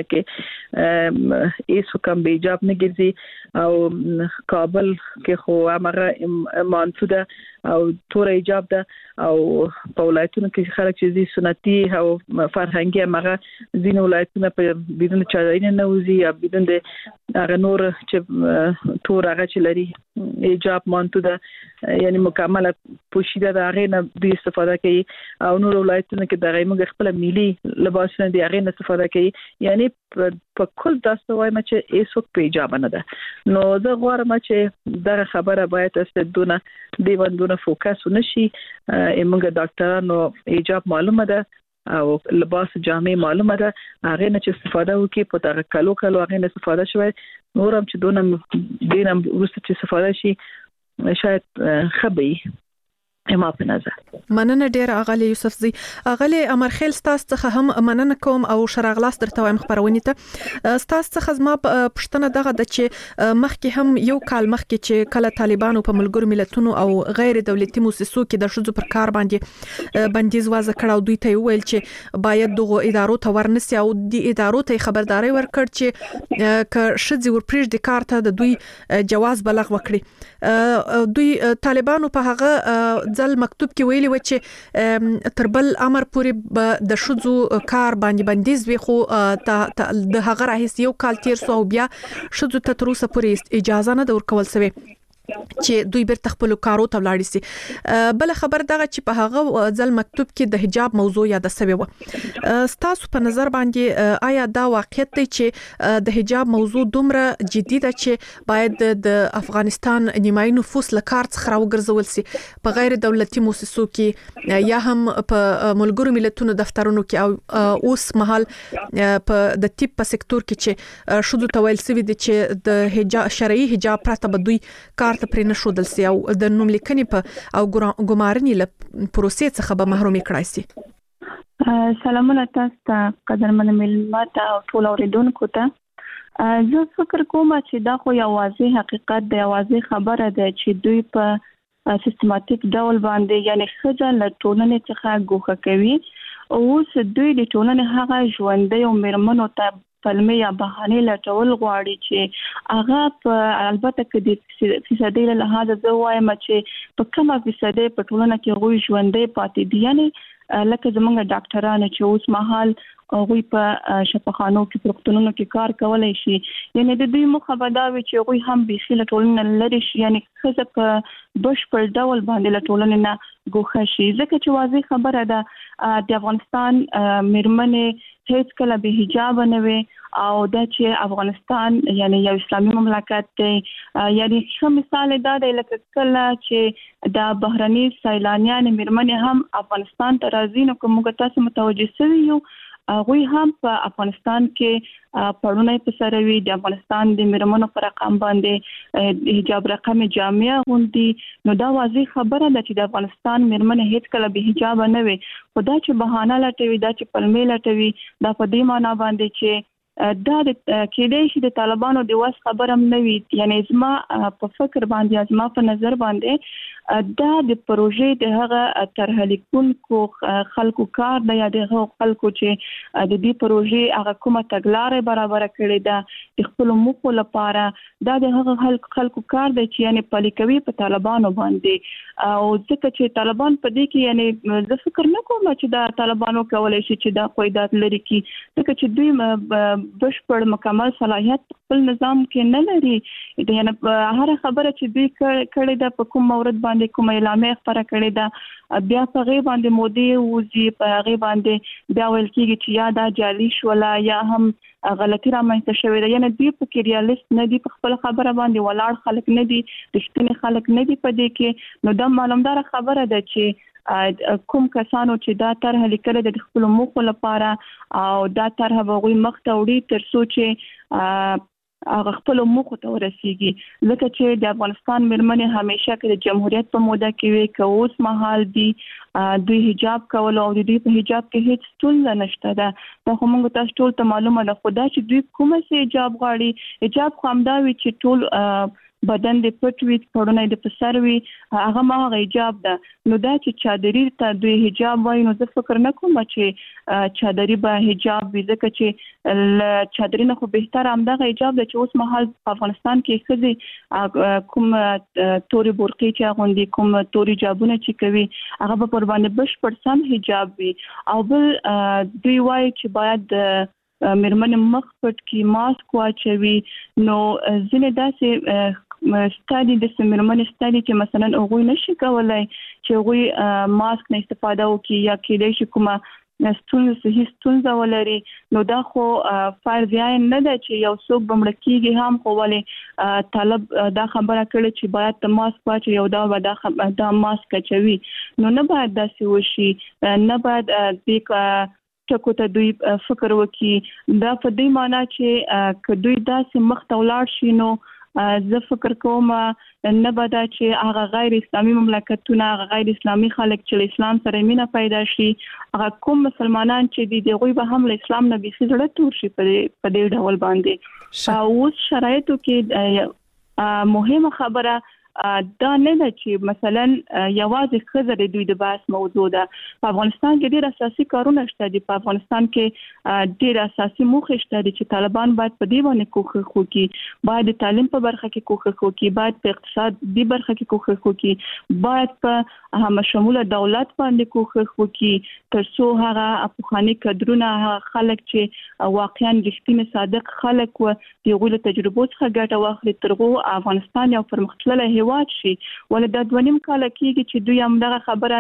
کې ایسو کم به حجاب نه ګرځي او کابل کې خو هغه مانسوده او تور حجاب ده او په ولایتونو کې خلک چې دي سنتي او فرهنګي هغه دین ولایتونه په بدون چارین نه وزي یا بدون د هغه نور چې تور هغه چې لري حجاب مانسوده یعنی مکمل پوشیده ده هغه نه د استفاده کوي او نور ولایتونو کې دغه موږ خپل ملي لباس نه دی هغه نه استفاده کوي یعنی په کل تاسو وایم چې ایسو په حجاب نه ده نو زه غواړم چې دغه خبره باید استدونه دی باندې فوکس ونشي موږ ډاکټرانو حجاب معلومه ده او لباس جامع معلومه ده هغه نه چې استفاده وکي په دغه کلو کلو هغه نه استفاده شوی نورم چې دونه دینم ورسته چې استفاده شي شاید خبي اما په نظر مننه ډیر اغلی یوسف زی اغلی امرخیل ستاسو څخه هم مننه کوم او شراغلاس درته وایم خبرونه ته ستاسو څخه زما پښتنه دغه د چې مخکې هم یو کال مخکې چې کله طالبانو په ملګرو ملتونو او غیر دولتي مؤسسو کې د شذو پر کار باندې بندیز وضع کړو دوی ته ویل چې باید دغه ادارو ته ورنسي او د ادارو ته خبرداري ورکړ چې ک شذي ورپریږ د کار ته د دوی جواز بلغ وکړي دوی طالبانو په هغه ځل مکتوب کې ویلي و چې تربل امر پورې د شذو کار باندې بندیز وي خو د هغه راهیس یو کال تیر سو بیا شذو ته تر اوسه پورې اجازه نه ورکول شوی چې دوی بیرته خپل کارو ته ولاړ شي بل خبر دغه چې په هغه ځل مکتوب کې د حجاب موضوع یاد شوی و ستاسو په نظر باندې آیا دا واقعیت دی چې د حجاب موضوع دومره جدي ده چې باید د افغانستان نیمایي نفوس له کار څخه راوګرځول شي په غیر دولتي مؤسسو کې یا هم په ملګرو ملتونو دفترونو کې او اوس مهال په د طب په سکتور کې چې شذو تویل سوي دي چې د حجاب شرعي حجاب پرته به دوی کار ته پرې نشودل سي او د نوم لیکنې په او ګمارنې له پروسې څخه به محروم کړای سي سلامونه تاسو ته قدرمن ملت او ټول اوریدونکو ته زه فکر کوم چې دا خو یو واضح حقیقت دی واضح خبره ده چې دوی په سیستماتیک ډول باندې یعنی خځه له ټولنې څخه ګوښه کوي او دوی د ټولنې هغه ژوندۍ او مېرمنو ته فلمي یا بهانه لټول غواړي چې هغه په البته کې د فیصدي له لحاظ زه وایم چې په کومه فیصدي په ټولنه کې غوي ژوندې پاتې دي یعنی لکه زمونږ ډاکټرانو چې اوس مهال غوي په شفاخانو کې پروکتونونو کې کار کولای شي یعنی د دوی مخابداوي چې غوي هم به خله ټولنه لري شي یعنی خزه په بشپړ ډول باندې له ټولنې نه ګوښه شي ځکه چې واضح خبره ده د افغانستان مېرمنې هیڅ کله به حجاب نه وي او د چې افغانستان یعنی یو اسلامي مملکت دی یعنی ښه مثال دا دی لکه کله چې د بهرني سیلانیان مېرمنې هم افغانستان ته راځي نو کوم تاسو متوجه شوي یو غوي هم په افغانستان کې پړونه په سره وی د افغانستان د مېرمنو پر رقم باندې حجاب رقم جامع غوندي نو دا واضح خبره ده چې د افغانستان مېرمنې هیڅ کله به حجاب نه وي خدا چې بهانه لټوي دا چې پلمې لټوي دا په دې معنی باندې چې دا د کېدې شي د طالبانو د واس خبرم نه وي یعنی زما په فکر باندې زما په نظر باندې دا د پروژې د هغه طرح لیکونکو خلکو کار دی یا د خلکو چې د دې پروژې هغه کومه تګلارې برابر کړې ده د خپل موخو لپاره دا د هغه خلکو کار دی چې یعنی پلي کوي په طالبانو باندې او ځکه چې طالبان په دې کې یعنی زه فکر نه کوم چې دا طالبانو کولای شي چې دا قواعد لري کی ځکه چې دوی بشپړ مکمل صلاحیت خپل نظام کې نه لري د یعنی هر خبره چې دوی کړې ده په کوم مورد باندې کوم اعلامیه خبره کړې ده بیا په غي باندې مودي وزي په غي باندې بیا ویل کېږي چې یا دا جعلي شولا یا هم غلطي رامنځته شوې ده یعنی دوی په کې ریالیست نه دي په خپل خبره باندې ولاړ خلک نه دي رښتینی خلک نه دي په دې کې نو دا معلومدار خبره ده چې کوم کسانو چې دا طرح لیکل د خپل موخو لپاره او دا طرح به مخ ته وړي تر څو چې هغه خپل موخو ته ورسیږي ځکه چې د افغانستان مېرمنې همیشه کې د جمهوریت په موده کې وي که اوس مهال دي دوی حجاب کول او د دوی په حجاب کې هیڅ ستونزه نشته ده دا خو موږ تاسو ټول ته معلومه ده خو دا چې دوی کومه سي حجاب غواړي حجاب خو همدا وي چې ټول بدن د پټ وي پړونه د پسر وي هغه ما حجاب ده نو دا چې چادري ته دوی حجاب وایي نو زه فکر نه کوم چې چادري به حجاب وي ځکه چې چادري نه خو بهتر همدغه حجاب ده چې اوس مهال په افغانستان کې ښځې کوم توري برقي چې اغوندي کوم توري حجابونه چې کوي هغه په پر باندې بشپړ سم حجاب وي او بل دوی وایي چې باید مېرمنې مخ پټ کې ماسک واچوي نو ځینې داسې ستادي د سیمرمنې ستادي چې مثلا هغه نشي کولای چې هغه ماسک نه استفاده وکړي یا کېدای شي کومه ستونزه صحیح ستونزه ولري نو دا خو فرض عین نه ده چې یو څوک بمړ کېږي هم خو ولې طالب دا خبره کړي چې باید د ماسک واچي یو دا ودا دا ماسک چوي نو نه باید داسې وشي نه باید د ټکو ته دوی فکر وکړي دا په دې معنی چې که دوی داسې مخ ته ولاړ شي نو زه فکر کوم نه بدا چې هغه غیر اسلامي مملکتونه هغه غیر اسلامي خلک چې اسلام سره مینه پیدا شي هغه کوم مسلمانان چې دي دغه به هم اسلام نه بيخي زړه تور شي په دې ډول باندې او شرایطو کې مهمه خبره دا نه ده چې مثلا یوازې خزر دوی د بحث موضوع ده په افغانستان کې ډېر اساسي کارونه شته دي په افغانستان کې ډېر اساسي موخې شته دي چې طالبان باید په دې باندې کوښښ وکړي باید د تعلیم په برخه کې کوښښ وکړي باید په اقتصادي برخه کې کوښښ وکړي باید په هم شموله دولت باندې کوښښ وکړي تر څو هغه افغاني کډرونه خلک چې واقعا رښتینی صادق خلک و دغه تجربو څخه ګټه واخلي ترغه افغانستان یو پرمختللی هیواد شي ولې د دویم کال کېږي چې دوی هم دغه خبره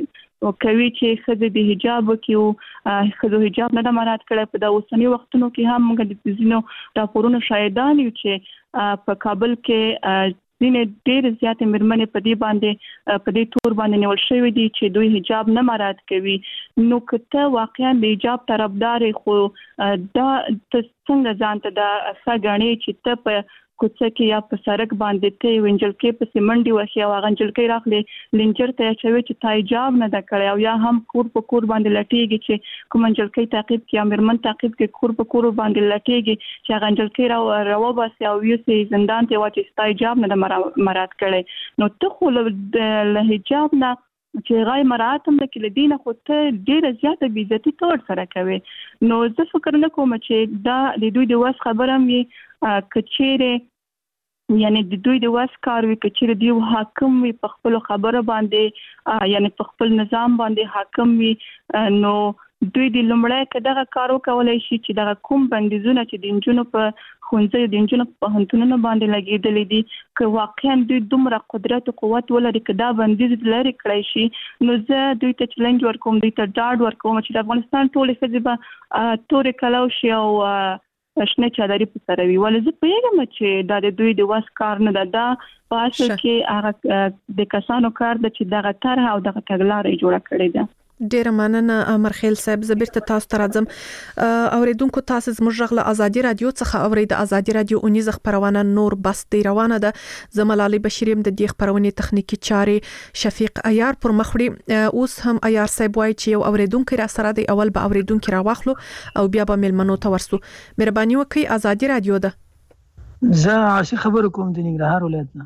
کوي چې خزه د حجاب کې خزه حجاب نه مراعات کړي په د اوسنی وختونو کې هم موږ د زینو راپورونو شاهدان یو چې په کابل کې ځینې ډېر زیاتې مېرمنې په دې باندې په دې تور باندې نیول شوې دي چې دوی حجاب نه مراعات کوي نو کته واقعا د حجاب طرفدار خو دا څنګه ځان ته دا څنګه چې ته په کوڅه کې یا په سړک باندې ته وینجل کې په سیمنډي وشي او غنجل کې راخلي لنجر ته چوي چې تا حجاب نه د کړی او یا هم کور په کور باندې لټيږي چې کوم منجل کې تعقیب کې امرمن تعقیب کې کور په کور باندې لټيږي چې غنجل کې را راو باسي او یو سي زندان ته واچي تا حجاب نه د مراد کړي نو ته خو له حجاب نه چې غای مراعات هم د کله دینه خو ته ډیره زیاته بي عزتي تور سره کوي نو زه فکر نه کوم چې دا د دوی د واس خبره مې کچېره یعنی د دوی د واس کار وی کچېره دی حاکم وي په خپل خبره باندې یعنی په خپل نظام باندې حاکم وي نو دوی د لمړی کداغه کارو کولای شي چې دغه کوم بندیزونه چې د انجونو په خونځي د انجونو په هنتونو باندې لګیدل دي که واقعا دوی دومره قدرت او قوت ولري کدا بندیز لري کړی شي نو زه دوی ته چیلنج ورکوم دوی ته ډاډ ورکوم چې د افغانستان ټولې ښځې به تورې کلاو شي او شنه چادري په سره وي ولې زه پیغام چې دا د دوی د واس کار نه ده دا په اصل کې هغه د کسانو کار د چې دغه طرح او دغه تګلارې جوړه کړې ده ډیره مننه امرخیل صاحب زبرته تاسو ته راځم اوریدونکو تاسو زموږ غږ ازادي رادیو څخه اورید ازادي رادیو اونیز خبرونه نور بس دی روانه ده زملالي بشریم د دې خبرونه تخنیکی چارې شفیق عیار پر مخړي اوس هم عیار صاحب وایي چې یو اوریدونکو را سره دی اول به اوریدونکو را واخلو او بیا به ملمنو ته ورسو مهرباني وکړئ ازادي رادیو ده زه عاشق خبر کوم د ننګرهار ولایت نه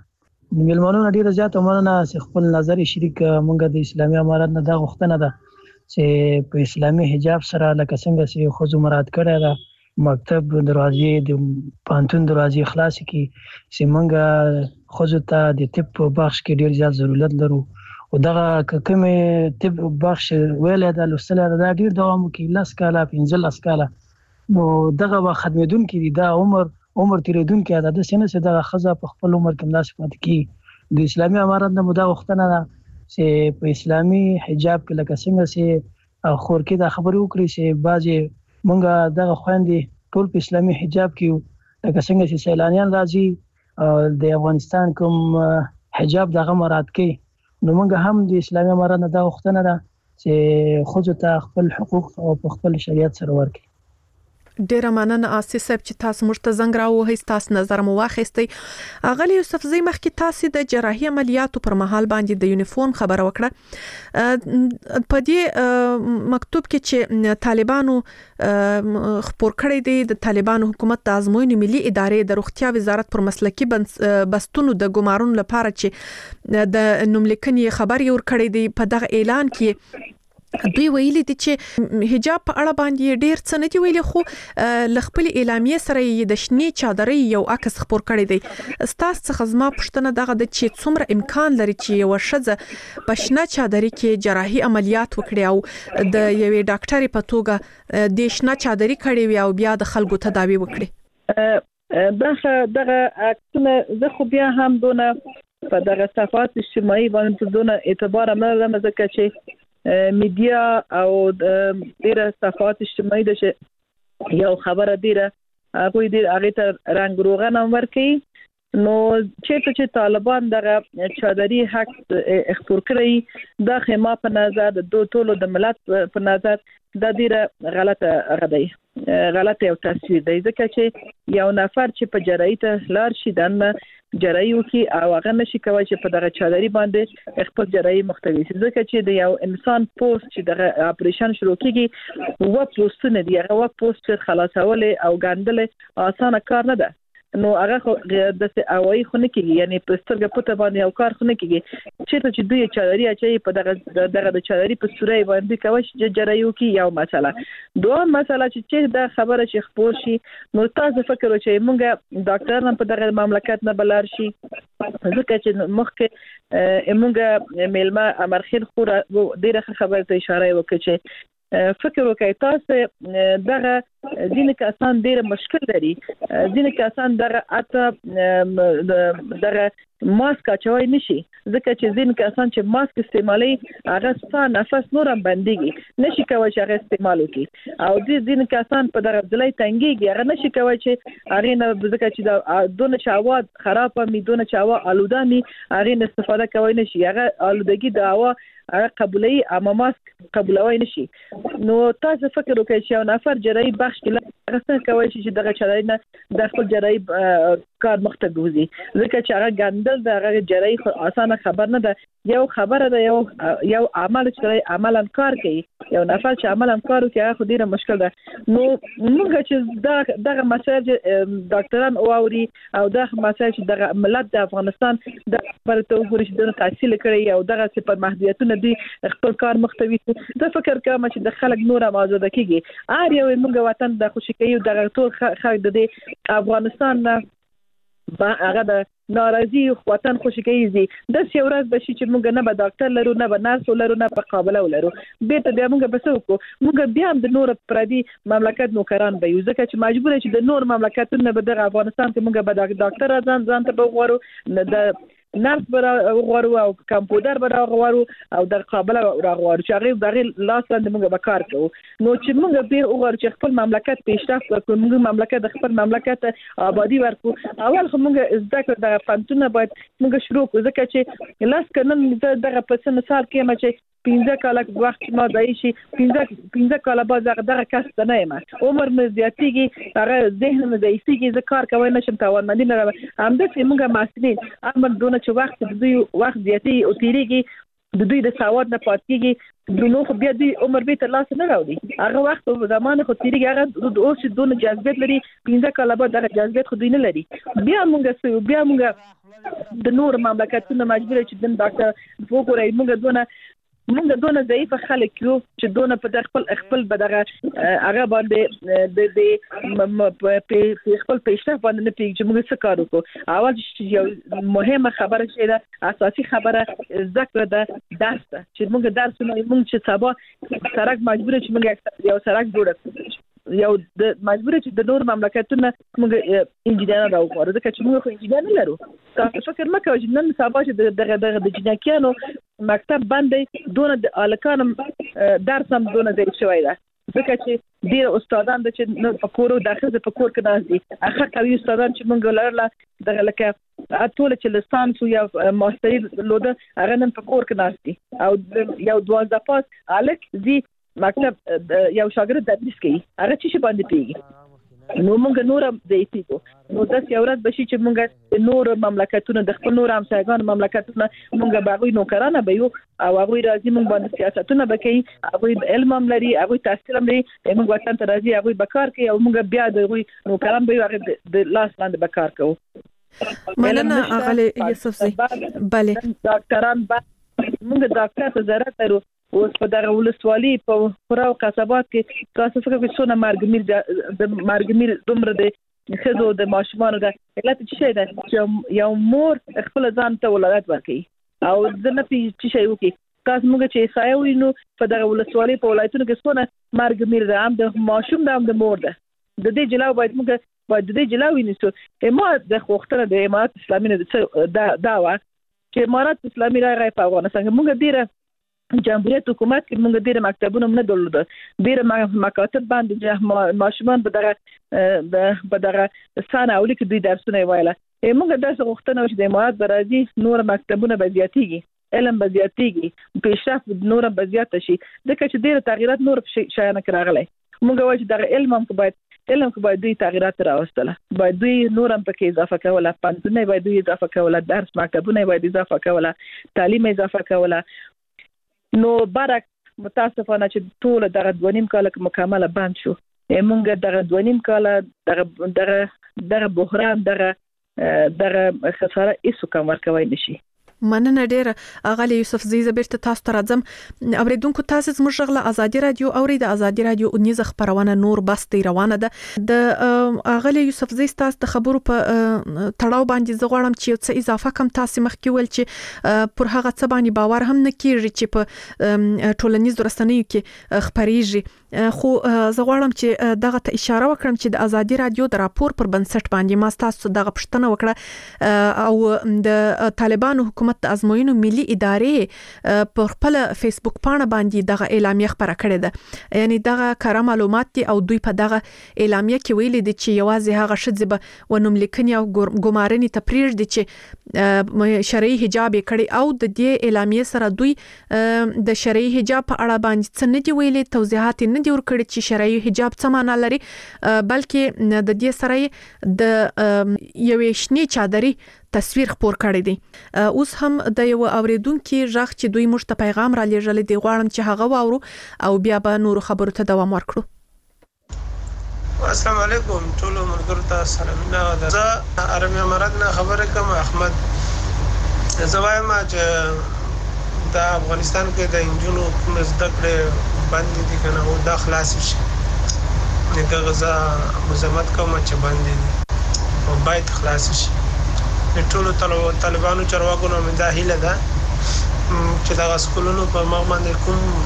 ملمنونو ډیره زیاته مننه چې خپل نظر شریک مونږ د اسلامي امارات نه د غوښتنه ده چې په اسلامي حجاب سره لکه څنګه چې خو مراد کړی ده مکتب دروازې د پانتون دروازې خلاص کی چې مونږ خو ته د طب په بخش کې ډیر زیات ضرورت لرو او دغه کومه طب بخش ویل دا لوستل دا ډیر دوام کوي لاس کاله پنځل اسکاله نو دغه به خدمتون کې دا عمر عمر تیریدون کې دا د سینې سره د خزه په خپل عمر کې مناسبت کې د اسلامي امارات نه مدا وختنه ده چې په اسلامي حجاب کې لکه څنګه چې خور کې دا خبرو وکړي چې بعضي مونږه دغه خويندې ټول په اسلامي حجاب کې لکه څنګه چې سیلانیان راځي د افغانستان کوم حجاب دغه مراد کې نو موږ هم د اسلامي امارات نه دا وختنه ده چې خو ته خپل حقوق او خپل شریعت سره ورکړي. ډیره مننه آصف صاحب چې تاسو موږ ته زنګ راوهی تاسو نظر مو واخیستي. اغلی یوسف زئی مخکې تاسو د جراحي عملیاتو پر مهال باندې د یونیفورم خبره وکړه. په دې مکتوب کې چې طالبانو خبر کړی دی د طالبانو حکومت د ازموینې ملي ادارې د روغتیا وزارت پر مسلکي بستونو د ګمارون لپاره چې د نوملیکنې خبر یې ور کړی دی. په دغه اعلان کې دوی ویلي دي چې حجاب په اړه باندې ډیر څه نه دی ویلي خو لخپل اعلامیه سره د شنی چادرې یو عکس خبر کړی دی. ستاسو څخه زما پوښتنه دغه د چې څومره امکان لري چې یو شزه په شنه چادرې کې جراحي عملیات وکړي او د یوې ډاکټرې په توګه د شنه چادرې کړي وي او بیا د خلکو تداوی وکړي. دغه دغه عکسونه زه خو بیا هم دونه په دغه صفحات اجتماعي باندې دونه اعتبار نه لرم ځکه چې میډیا او ډیره صفحات اجتماعي د یو خبره ډیره هغه ډیر هغه ته رنگ روغن ورکي نو چې چې طالبان دغه چادري حق اختیار کړی د خما په نظر د دوه ټولو د ملت په نظر د ډیره غلطه غدي غلطه او تصویر دی ځکه چې یو نفر چې په جراحي ته لار شي دنه جراحي وکي او هغه نشي کوي چې په دغه چادري باندې خپل جراحي مختوي ځکه چې د یو انسان پوسټ چې دغه اپریشن شروع کیږي و پوسټ نه دی هغه و پوسټ خلاصول او ګاندل اسانه کار نه ده نو هغه د اوای خونه کیږي یعنی په سترګه پټه باندې او کار خونه کیږي چې چې دوی چادري اچي په دغه دغه د چادري په سوري باندې کوي چې جراحي وکي یو مسله دوه مسله چې د خبره چې خبر شي نو تاسو فکر وکړئ مونږه ډاکټر نه په دغه مملکت نه بلار شي ځکه چې مخکې مونږه میلمه امرخیل خو ډیره خبره ته اشاره وکړي چې فکر وکړئ تاسو دغه ځینې کسان ډېر مشکل لري ځینې کسان دغه اته دغه ماسک اچوي نشي ځکه چې ځینې کسان چې ماسک استعمالي هغه ستاسو نفس نورم بنديږي نشي کوي چې هغه استعمال وکړي او ځینې کسان په دغه ځلای تنګيږي هغه نشي کوي چې هغه نه ځکه چې د دونه چاوا خراب می دونه چاوا آلودامي هغه استفاده کوي نشي هغه آلودګي د هوا هغه قبولي اما ماسک قبولوي نشي نو تاسو فکر وکړئ چې یو نفر جراحي بخش کې لغسه کوي چې دغه چاري نه د خپل جراحي کار مخته ګوزي ځکه چې هغه ګندل د جراحي اسانه خبر نه ده یو خبره ده یو یو عمل چې عملاً کار کوي یو نفر چې عملاً کار کوي هغه ډیره مشکل ده نو موږ چې دغه مسایل ډاکټران او اوري او دغه مسایل چې دغه ملت د افغانستان د پرته وګوري چې د تحصیل کړي او دغه څه پر محدودیتونه دي خپل کار مختوي د فکر کوم چې د خلک نور آزاد کیږي ار یو موږ وطن د خوشی کوي دغه ټول خلک د افغانستان نه با هغه د ناراضي وطن خوشی کوي د سیورز بشي چې موږ نه به ډاکټر لرو نه به نرس لرو نه په قابل ولرو به ته بیا موږ به څوک موږ بیا د نور پردي مملکت نوکران به یو ځکه چې مجبور چې د نور مملکتونو به د افغانستان کې موږ به ډاکټر ځان ځان ته وغواړو د نرس برا غواړو او کمپیوټر برا غواړو او د قابل راغواړو چې هغه دغه لاس باندې موږ به کار کوو نو چې موږ به وغواړو چې خپل مملکت پیشرفت وکړو موږ مملکت د خپل مملکت آبادی ورکو اول خو موږ زده کړو د پانتونه باید موږ شروع کړو ځکه چې لاس کنن دغه په مثال کې ما چې پنځه کاله وخت ما دای شي پنځه پنځه کاله بعد دغه کس نه یم عمر مې زیاتېږي هغه ذهن مې ضعیفېږي زه کار کوی نشم توانمندي نه لرم همداسې موږ مسؤلین امر دونه چې وخت دوی وخت زیاتې او تیریږي د دوی د سواد نه پاتېږي د نو خو بیا دوی عمر به تر لاس نه راوړي هغه وخت په زمانه خو تیریږي هغه اوس دونه جذبیت لري پنځه کاله بعد هغه جذبیت خو دوی نه لري بیا موږ بیا موږ د نور مملکتونو مجبور چې د ډاکټر وګورئ موږ دونه موږ دونه ضعیف خلک یو چې دونه په خپل خپل بدغه هغه باندې د د په خپل پیشرفت باندې نه پیږي چې موږ څه کار وکړو اول چې یو مهمه خبره چې ده اساسي خبره ذکر ده درس ده چې موږ درس نه موږ چې سبا سرک مجبور چې موږ یو سرک جوړ کړو یو د مجبور چې د نور مملکتونو موږ انجینر راوړو ځکه چې موږ خو انجینر نه لرو تاسو فکر مکه چې نن سبا چې دغه دغه د جنکیانو مکتب باندې دونه د الکانو درس هم دونه دی شوی دا ځکه چې ډیر استادان د چې په کورو داخله په کور کې ناز دي هغه کوي استادان چې موږ لرله دغه لکه ټول چې لسانس یا ماستری لوده هغه نن په کور کې ناز دي او یو دوازده پاس الک دي مکتب یو شاګرد تدریس کوي هغه چې باندې پیږي نو موږ نور د ایتیکو نو د سیاورت بشي چې موږ نور مملکتونو د خپل نور همسایګان مملکتونو موږ باغوي نوکرانه به یو او هغه راځي موږ باندې سیاستونه بکې هغه علم هم لري هغه تحصیل هم لري موږ وطن ته راځي هغه بکار کوي او موږ بیا د نوکران به هغه د لاس لاندې بکار کوو مننه اغلی یوسف زی بله ډاکټران به موږ ډاکټر ته ضرورت لرو اوس په دغه ولسوالي په خورا او قصبات کې تاسو فکر کوئ څونه مرګمیر د مرګمیر دومره د خزو د ماشومانو د علت څه شي ده چې یو مور خپل ځان ته ولادت ورکړي او د نه پی څه شي وکړي تاسو موږ چې سایه وینو په دغه ولسوالي په ولایتونو کې څونه مرګمیر ده هم د ماشوم ده هم د مور ده د دې جلاو باید موږ باید د دې جلاو ونیسو ما د خوختره د امارات اسلامي نه دا دا وا چې امارات اسلامي راغی په افغانستان کې موږ ډیره جمهوریت حکومت کې موږ ډیره مکتبونه نه درلوده ډیره مکاتب باندې ماشومان په دغه په دغه سانه اولی کې دوی درسونه وایله موږ درس غوښتنه چې د امارات برازي نور مکتبونه به زیاتېږي علم به زیاتېږي پیشرفت نور به زیات شي ځکه چې ډیره تغیرات نور شایانه راغلي موږ وایو چې دغه علم هم باید علم کې باید دوی تغیرات راوستله باید دوی نور هم پکې اضافه کوله پنځونه باید دوی اضافه کوله درس مکتبونه باید اضافه کوله تعلیم اضافه کوله نو برک متاسفانه چې ټول دغه دوانیم کال کې مکمل بند شو موږ دغه دوانیم کال دغه دغه دغه بحران دغه دغه خساره هیڅ کوم ورکوي نشي مننه ډیره اغلی یوسف زی زبرته تاسو ته راځم اوریدونکو تاسو زموږ غله ازادي رادیو اوري د ازادي رادیو اونیز خبرونه نور بس روانه ده د اغلی یوسف زی تاسو د خبرو په تړاو باندې زغړم چې څه اضافه کم تاسو مخکې ول چې پر هغه څه باندې باور هم نه کیږي چې په ټولنیز رسنیو کې خبريږي خو زغړم چې دغه ته اشاره وکړم چې د ازادي رادیو د راپور پر بنسټ باندې ما تاسو دغه پښتنه وکړه او د طالبانو حکومت د ازموینو ملي ادارې په خپل فیسبوک پاڼه باندې دغه اعلامیه خبره کړې ده یعنی دغه کار معلومات دي او دوی په دغه اعلامیه کې ویلي دي چې یوازې هغه شذ به ونوم لیکنې او ګمارنې ته پریږدي چې شرعي حجاب یې کړي او د دې اعلامیه سره دوی د شرعي حجاب په اړه باندې څه نه دی ویلي توضیحات نه دی ورکړي چې شرعي حجاب څه معنی لري بلکې د دې سره د یوې شنې چادرې تصویر خپور کړی دی اوس هم د یو اوریدونکو ژغ چې دوی موږ ته پیغام را لېږل دی غواړم چې هغه واورو او بیا به نور خبرو ته دوام ورکړو السلام علیکم ټول ملګرو ته سلامونه زه عربي امارات نه خبره کوم احمد زوایم چې د افغانستان کې د انجونو کوم زده کړې باندې دي کنه او د خلاص شي د غزا مزمت کوم چې باندې او باید خلاص شي ټول طالبانو چرواکو نو دا هیله ده چې دا سکولونو په مغ باندې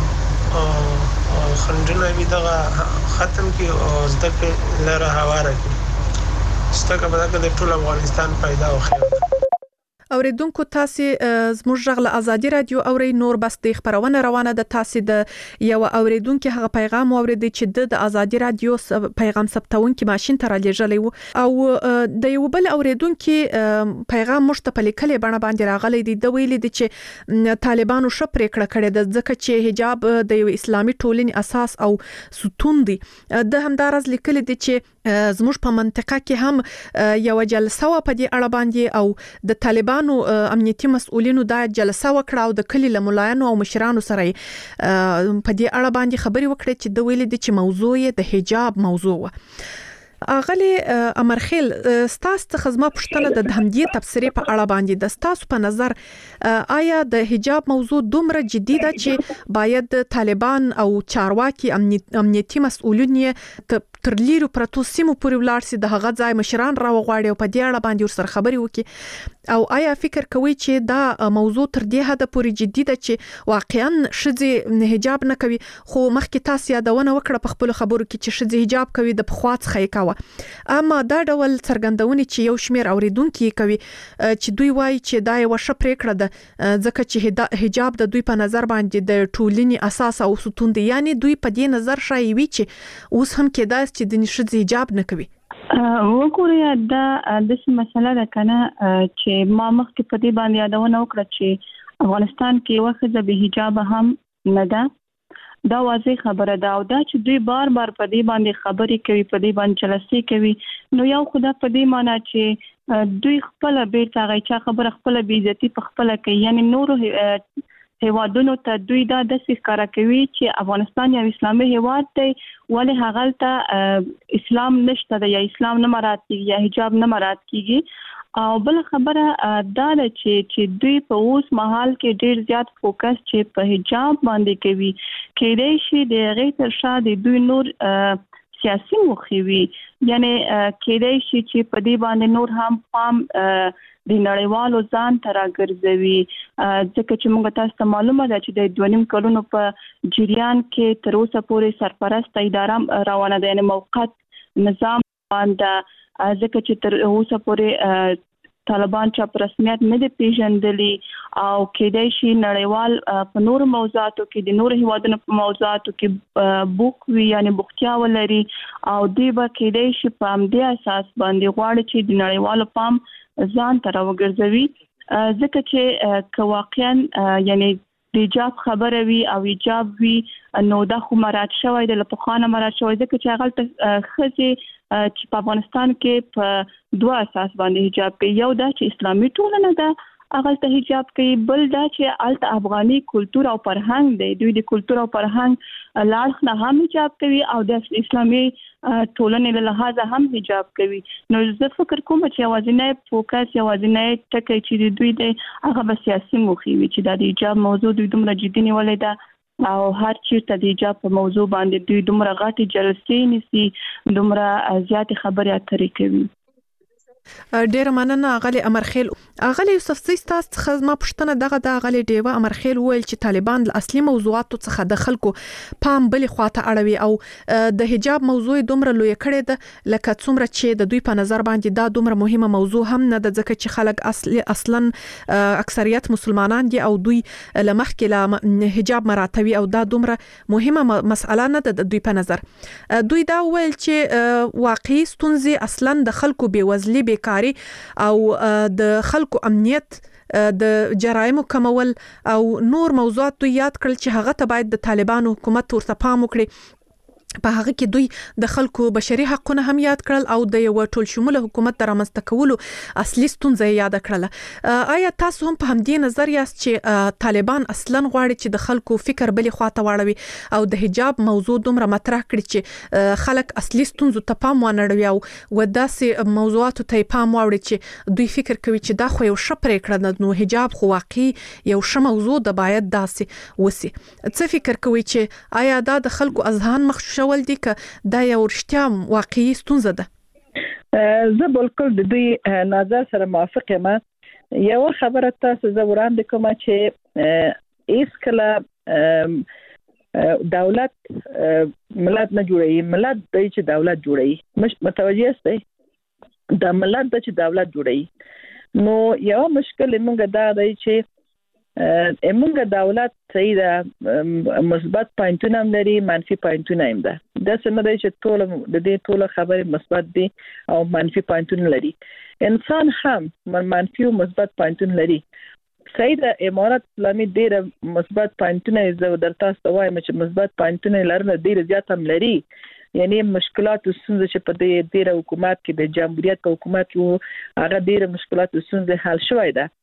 کوم خندونه وي دا ختم کی او زده کړې لره هواره کی ستګه به دا د ټول افغانستان پیدا وخی اوریدونکو تاسو زموږ غږ ازادي رادیو اوري نور بس د خبرونه روانه ده تاسو د یو اوریدونکو هغه پیغام اوریدي چې د ازادي رادیو پیغام ثبتونکو ماشين تر لېږلی او د یو بل اوریدونکو پیغام مشته لیکلې بڼه باندې راغلی دی د ویلي دي چې طالبانو شپ پریکړه کړې ده ځکه چې حجاب د یو اسلامي ټولنې اساس او ستون دی د همدارز لیکلي دي چې زموږ په منطقه کې هم یو جلسه و په دې اړه باندې او د طالبانو امنیتي مسؤلینو دا جلسه وکړه او د کلی له ملایانو او مشرانو سره په دې اړه باندې خبري وکړه چې د ویل دي چې موضوع د حجاب موضوع و. اغلی امرخیل ستاسو څخه زما پوښتنه د همدې تفسیرې په اړه باندې د ستاسو په نظر آیا د حجاب موضوع دومره جدي ده چې باید طالبان او چارواکي امنیتي مسؤلین تر لیرو پرتو سیمو پورې ولاړ سي د هغه ځای مشران راوغواړي او په دې اړه باندې ورسره خبري وکړي او آیا فکر کوي چې دا موضوع تر دې حد پورې جدي ده چې واقعا شذ حجاب نه کوي خو مخکې تاسو یادونه وکړه په خپل خبرو کې چې شذ حجاب کوي د پخوا څخه یې کاوه اما دا ډول څرګندونې چې یو شمیر اوریدونکو کوي چې دوی وایي چې دا یو ښه پریکړه ده ځکه چې حجاب د دوی په نظر باندې د ټولنې اساس او ستون دی یعنی دوی په دې نظر شایي وي چې اوس هم کېدای چې د نشد حجاب نه کوي. وګورئ دا د څه مسله ده کنه چې ما مخکې په دې باندې یادونه وکړه چې افغانستان کې وخت به حجاب هم نه ده دا واضح خبره ده او دا چې دوی بار بار په دې باندې خبرې کوي په دې باندې جلسې کوي نو یو خدا په دې معنی چې دوی خپل بیرته غیچا خبره خپل بی عزتی په خپل کوي یعنی نور هیوادونو ته دوی دا د ښکارا کوي چې افغانستان یو اسلامي هیواد دی ولې هغه ته اسلام نشته د یا اسلام نه مراد کیږي یا حجاب نه مراد کیږي او بل خبره دا ده چې چې دوی په اوس مهال کې ډیر زیات فوکس چې په حجاب باندې کوي کېدای شي د غیر تر شاده دوی نور سیاسي مخوي یعنی کېدای شي چې په دې باندې نور هم پام د نړیوالو ځان تر راګرځوي ځکه چې موږ تاسو ته معلومه ده چې د دوه نیم کلونو په جریان کې تر اوسه پورې سرپرست اداره روانه ده یعنی موقت نظام باندې ځکه چې تر اوسه پورې طالبان چا په رسمیت نه دي پیژندلي او کېدای شي نړیوال په نور موضوعاتو کې د نور هیوادونو په موضوعاتو کې بوک وی یعنی بوختیا ولري او دی به کېدای شي په همدې اساس باندې غواړي چې د نړیوالو پام ځان ته راوګرځوي ځکه چې که واقعا یعنی د حجاب خبره وي او حجاب وي نو دا خو مراد شوی د لپخانه مراد شوی ځکه چې هغه ته خزي چې په افغانستان کې په دوه اساس باندې حجاب کوي یو دا چې اسلامي ټولنه ده هغه ته حجاب کوي بل دا چې الته افغاني کلچر او فرهنګ دی دوی د کلچر او فرهنګ لاړ نه هم حجاب کوي او د اسلامي ټولنې له لحاظه هم حجاب کوي نو زه فکر کوم چې اوازنه فوکس اوازنه ټکي چې دوی د هغه سیاسي مخوي چې د حجاب موضوع دوی دومره جدي نیولې ده او هر چیرته د حجاب په موضوع باندې دوی دومره غاټي جلسې نيسي دومره زیات خبرې اترې کوي. ډیر مننه اغلی امرخیل اغلی یوسف سیستاس څخه ما پښتنه دغه د اغلی دیوه امرخیل ویل چې طالبان له اصلي موضوعاتو څخه د خلکو پام بلی خواته اړوي او د حجاب موضوع دومره لوی کړي ده لکه څومره چې د دوی په نظر باندې دا دومره مهمه موضوع هم نه ده ځکه چې خلک اصلي اصلا اکثریت مسلمانان دي او دوی لمخکې له حجاب مراتبي او دا دومره مهمه مسأله نه ده د دوی په نظر دوی دا ویل چې واقعي ستونزې اصلا د خلکو بیوزلي بیکاری او د خلکو امنیت د جرایمو کمول او نور موضوعات دوی یاد کړل چې هغه ته باید د طالبانو حکومت ورته پام وکړي په هغه کې دوی د خلکو بشري حقوقونه هم یاد کړل او د یو ټول شموله حکومت د رامنځته کولو اصلي ستونزه یاد کړل آیا تاسو هم په همدې نظر یاست چې طالبان اصلا غواړي چې د خلکو فکر بلی خواته واړوي او د حجاب موضوع دومره مطرح کړي چې خلک اصلي ستونزو ته پام ونړوي او وداسې موضوعاتو ته پام واوړي چې دوی فکر کوي چې دا خو یو ښه پریکړه ده نو حجاب خو واقعي یو ښه موضوع ده باید داسې وسی څه فکر کوي چې آیا دا د خلکو اذهان مخ ول دي که دا یو رښتیا واقعي ستونزه ده زه بالکل د دوی نظر سره موافق یم یو خبره تاسو زه وړاندې کوم چې هیڅ کله دولت ملت نه جوړي ملت د چې دولت جوړي مش متوجه است د ملت د چې دولت جوړي نو یو مشکل موږ دا دی چې موږ دولت صحیح ده مثبت پوینټونه هم لري منفي پوینټونه هم ده دا څنګه دی چې ټول د دې ټول خبرې مثبت دي او منفي پوینټونه لري انسان هم منفي او مثبت پوینټونه لري صحیح ده امارات اسلامي ډېر مثبت پوینټونه زه درته وایم چې مثبت پوینټونه لرنه ډېر زیات هم لري یعنی مشکلات او ستونزې چې په دې ډیر حکومت کې د جمهوریت په حکومت کې هغه ډیر مشکلات او ستونزې حل شوې ده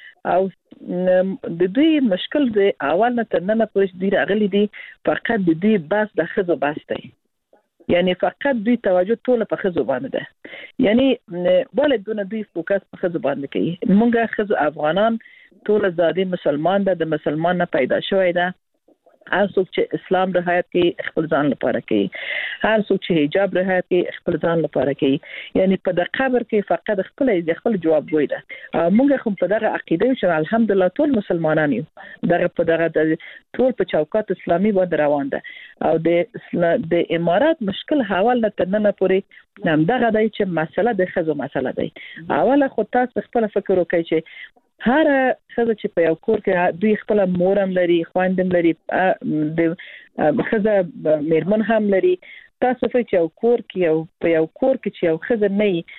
او د دوی مشکل د اول نه تر نن پورې ډیر اغلی دي فقط د دوی بس د خزو بس دی یعنی فقط دوی توجه ټول په خزو باندې ده یعنی ولې دونه دوی فوکس په خزو باندې کوي مونږه خزو افغانان ټول زادي مسلمان ده د مسلمان نه پیدا شوی ده هر څوک چې اسلام رعایت کوي خپل ځان لپاره کوي هر څوک چې حجاب رعایت کوي خپل ځان لپاره کوي یعنی په د قبر کې فقط خپل خپل جواب وای ده موږ هم په دغه عقیده چې الحمدلله ټول مسلمانان یو دغه په دغه ټول په چوکاټ اسلامي باندې روان ده او د د امارات مشکل حواله تر نن پورې هم دغه دی چې مسله د خزو مسله دی اوله خو تاسو خپل فکر وکړئ چې هر خزه چې په یو کور کې دوی خپل مورم لري خواندم لري د خزه میرمن هم لري تاسو په یو کور کې یو په یو کور کې چې یو خزه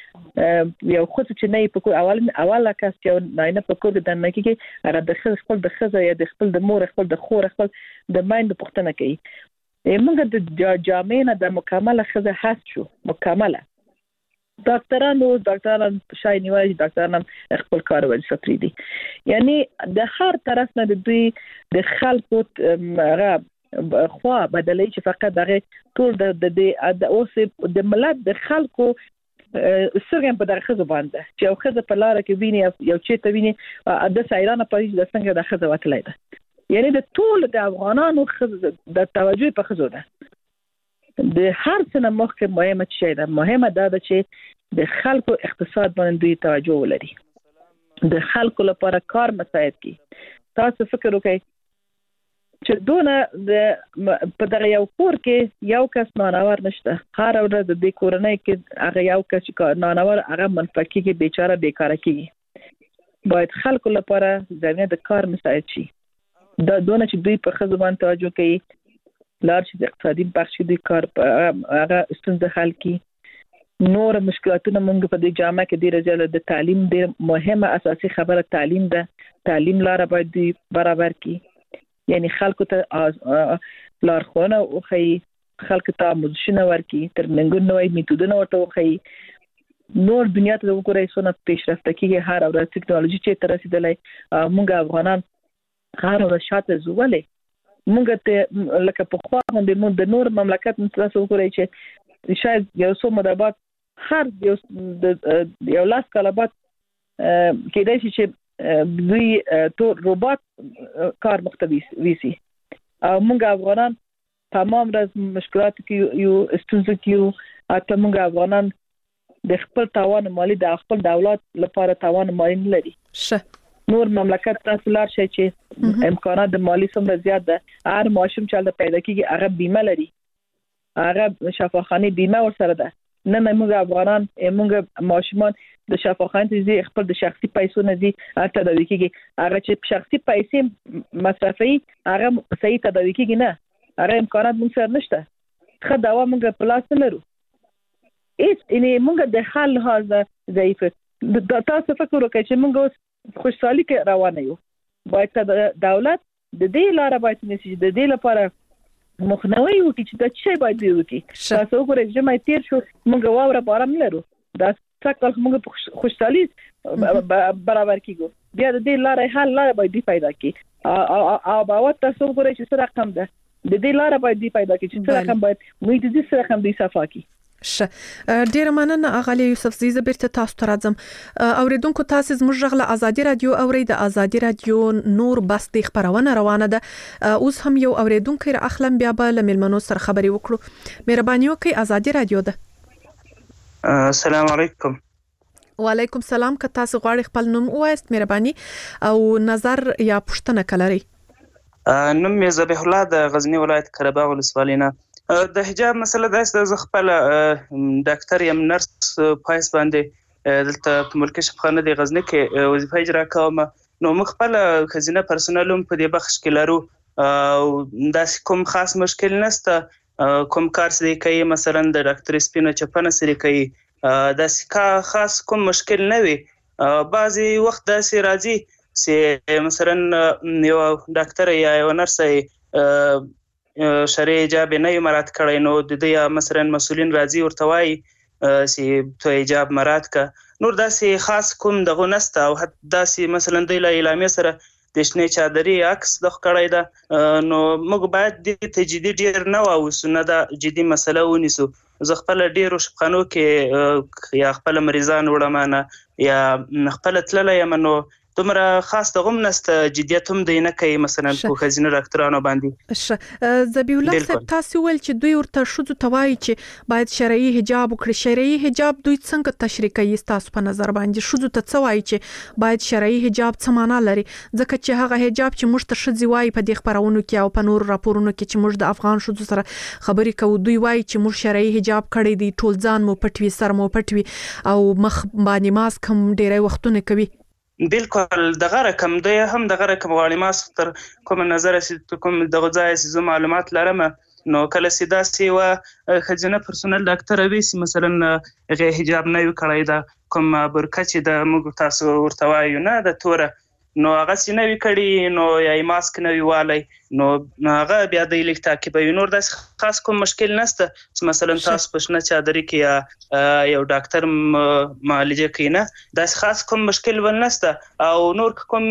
نه یو خزه چې نه په کور اول اوله کس چې نه په کور د نه کې هغه د خزه خپل د خزه یا د خپل د مور خپل د خور خپل د مایند پښتنه کوي موږ د جامعه د مکمله خزه هست شو مکمله ډاکټرانو ډاکټران شای نیوي ډاکټران خپل کار وځي فریدي یعنی د هر طرف نه د دوی د خلکو هغه خو بدلې چې فقط دغه ټول د د اوس د ملت د خلکو سرګم په دغه خزه باندې چې یو خزه په لار کې ویني یو چې ته ویني د سایرانه په د څنګه د خزه وتلای ده یعنی د ټول د افغانانو خزه د توجه په خزه ده د هر څه مخکې مهمه شي ده مهمه ده چې د خلکو اقتصاد باندې دوی توجه ولري د خلکو لپاره کار مساعد کی تاسو فکر وکړئ چې دونه د په دغه یو کور کې یو کس نانور نشته هر ورځ د دې کورنۍ کې هغه یو کس چې نانور هغه منفقي کې بیچاره بیکاره کیږي باید خلکو لپاره ځنه د کار مساعد شي دا دونه چې دوی په خزبان توجه کوي لار چې د اقتصادي بخش دی کار هغه ستونزه حل کی نور مشکلاتونه موږ په دې جامعه کې ډیر زیاته د تعلیم ډیر مهمه اساسي خبره تعلیم ده تعلیم لار باید دی برابر کی یعنی خلکو ته لارښوونه وکړي خلکو ته آموزشونه ورکړي ترمنګونه نوې میتودونه ورته وکړي نور دنیا ته وګورئ څونه پیشرفته کیږي هر ورځ ټکنالوژي چې تر رسیدلای موږ افغانان هر ورځ شاته زولې موږ ته لکه په خوا باندې موږ د نور مملکت متاسو وګورئ چې شاید یو څو مدابات هر یو د یو لاس کلابات کېدای شي چې دوی تو روبوت کار مختوي ویسي او موږ افغانان تمام ورځ مشکلات کې یو استونزې کې اته موږ افغانان د خپل توان مالی د خپل دولت لپاره توان مالی نه لري شه نور مملکت تاسو لار شي چې امکانات د مالی څومره زیات ده هر ماشوم چې د پیدا کیږي هغه بیمه لري هغه شفاخانه بیمه ورسره ده نه موږ افغانان موږ ماشومان د شفاخانه دي خپل د شخصي پیسو نه دي تداوي کیږي هغه چې شخصي پیسې مصرفي هغه صحیح تداوي کیږي نه هغه امکانات موږ سره نشته خو دا موږ په لاس نه لرو هیڅ ان موږ د حل هاذا ضعیف تاسو فکر وکړئ چې موږ خوشحالي کې روانه یو باید دولت د دې لاره باید نشي د دې لپاره مخنیوي وکړي چې دا څه باید وکړي تاسو وګورئ چې مې تیر شو موږ واوره بارم لرو دا څنګه موږ خوشحالي برابر کیږو بیا د دې لاره حل لاره باید پیدا کړي او باور تاسو وګورئ چې څه رقم ده د دې لاره باید پیدا کړي چې څه رقم باید موږ د دې څه رقم دی صفا کړي شه ډیر مننه اغلی یوسف زیزه بیرته تاسو ته راځم اوریدونکو تاسو زموږ غږ له ازادي رادیو اوري د ازادي رادیو نور بس د خبرونه روانه ده اوس هم یو اوریدونکو را اخلم بیا به لملمنو سره خبري وکړو مهرباني وکړئ ازادي رادیو ده السلام علیکم وعلیکم السلام که تاسو غواړئ خپل نوم ووایست مهرباني او نظر یا پوښتنه کلري نوم مې ذبیح الله د غزنی ولایت قره‌باغ ولسوالۍ نه د حجاب مسله داسې د خپل ډاکټر یم نرس پایس باندې دلته په ملک شفاخانه د غزنی کې وظیفه اجرا کوم نو مخ خپل خزینه پرسونالوم په دې بخش کې لرو او داسې کوم خاص مشکل نشته کوم کار سره کوي مثلا د ډاکټر سپینو چپنه سره کوي داسې خاص کوم مشکل نه وي بعضي وخت داسې راځي چې مثلا یو ډاکټر یا یو نرس شرعي حجاب نه مراد کړی نو د دې مثلا مسولین راځي ورته وایي چې ته حجاب مراد کا نور داسې خاص کوم دغه نسته او داسې مثلا د اعلامیه سره د شنه چادري عکس د کړی دا نو موږ باید د تجدید ډیر نه واوسو نه دا جدي مسله ونیسو زه خپل ډیرو شپخانو کې یا خپل مریضان وړمانه یا خپل تللی یم نو دومره خاص دغه نسته جديت هم دی نه کوي مثلا په خزینه ډاکټرانو باندې ذبیح الله صاحب تاسو ول چې دوی ورته شوزو توای چې باید شرعي حجاب وکړي شرعي حجاب دوی څنګه تشریح کوي تاسو په نظر باندې شوزو ته څوای چې باید شرعي حجاب څه معنا لري ځکه چې هغه حجاب چې موږ ته شوزي وای په دې خبرونو کې او په نور راپورونو کې چې موږ د افغان شوزو سره خبرې کوو دوی وای چې موږ شرعي حجاب کړی دی ټول ځان مو پټوي سر مو پټوي او مخ باندې ماسک هم ډیره وختونه کوي بالکل دغه رقم دی هم دغه رقم غواړي ما تر کوم نظر سي کوم دغه ځای سي معلومات لرم نو کله سیدا سی و خزینه پرسونل ډاکټر وی سي مثلا غي حجاب نه وکړای دا کوم برکه چې د موږ تاسو ورته وایو نه د توره نو هغه سینه وی کړي نو یا ماسک نه ویوالي نو هغه بیا د لیک تعقیبوي نور د خاص کوم مشکل نشته چې مثلا تاسو پښنه چادري کې یا یو ډاکټر معالجه کوي نه د خاص کوم مشکل ونسته او نور کوم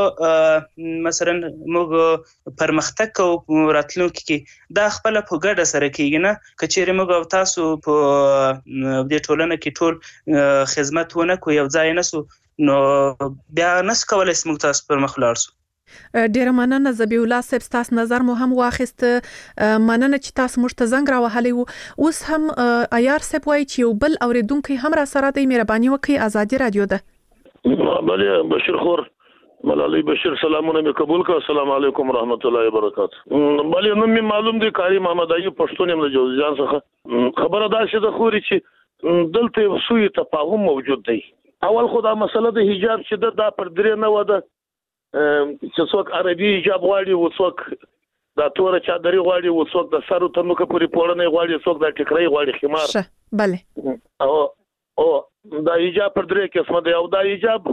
مثلا موږ پرمختګ او راتلونکي کې دا خپل په ګډه سره کیږي نه کچېره موږ تاسو په دې ټولنه کې ټول خدمت ونه کوي او ځای نسو نو بیا نس کولای سم تاسو پر مخ لاړ سو ډیر مننه ذبیح الله صاحب تاسو نظر مو هم واخیست مننه چې تاسو مشته زنګ راوهلی وو اوس هم عیار صاحب وایي چې یو بل اوریدونکو هم را سره د مهرباني وکړي ازادي رادیو ده بله بشیر خور ملالي بشیر سلامونه مې قبول کړ السلام علیکم رحمت الله وبرکاته بله نو مې معلوم دی کاری محمد ایوب پښتون يم د جوزجان څخه خبره دا چې د خوري چې دلته سوی تفاهم موجود دی اول خدا مسله د حجاب چې دا پر درې نه وده چې څوک عربي حجاب غواړي او څوک د توره چادري غواړي او څوک د سرو تنوکه پوری پوړنه غواړي څوک د ټکرای غواړي خمار بله او او دا حجاب پر درې قسمه دی او دا حجاب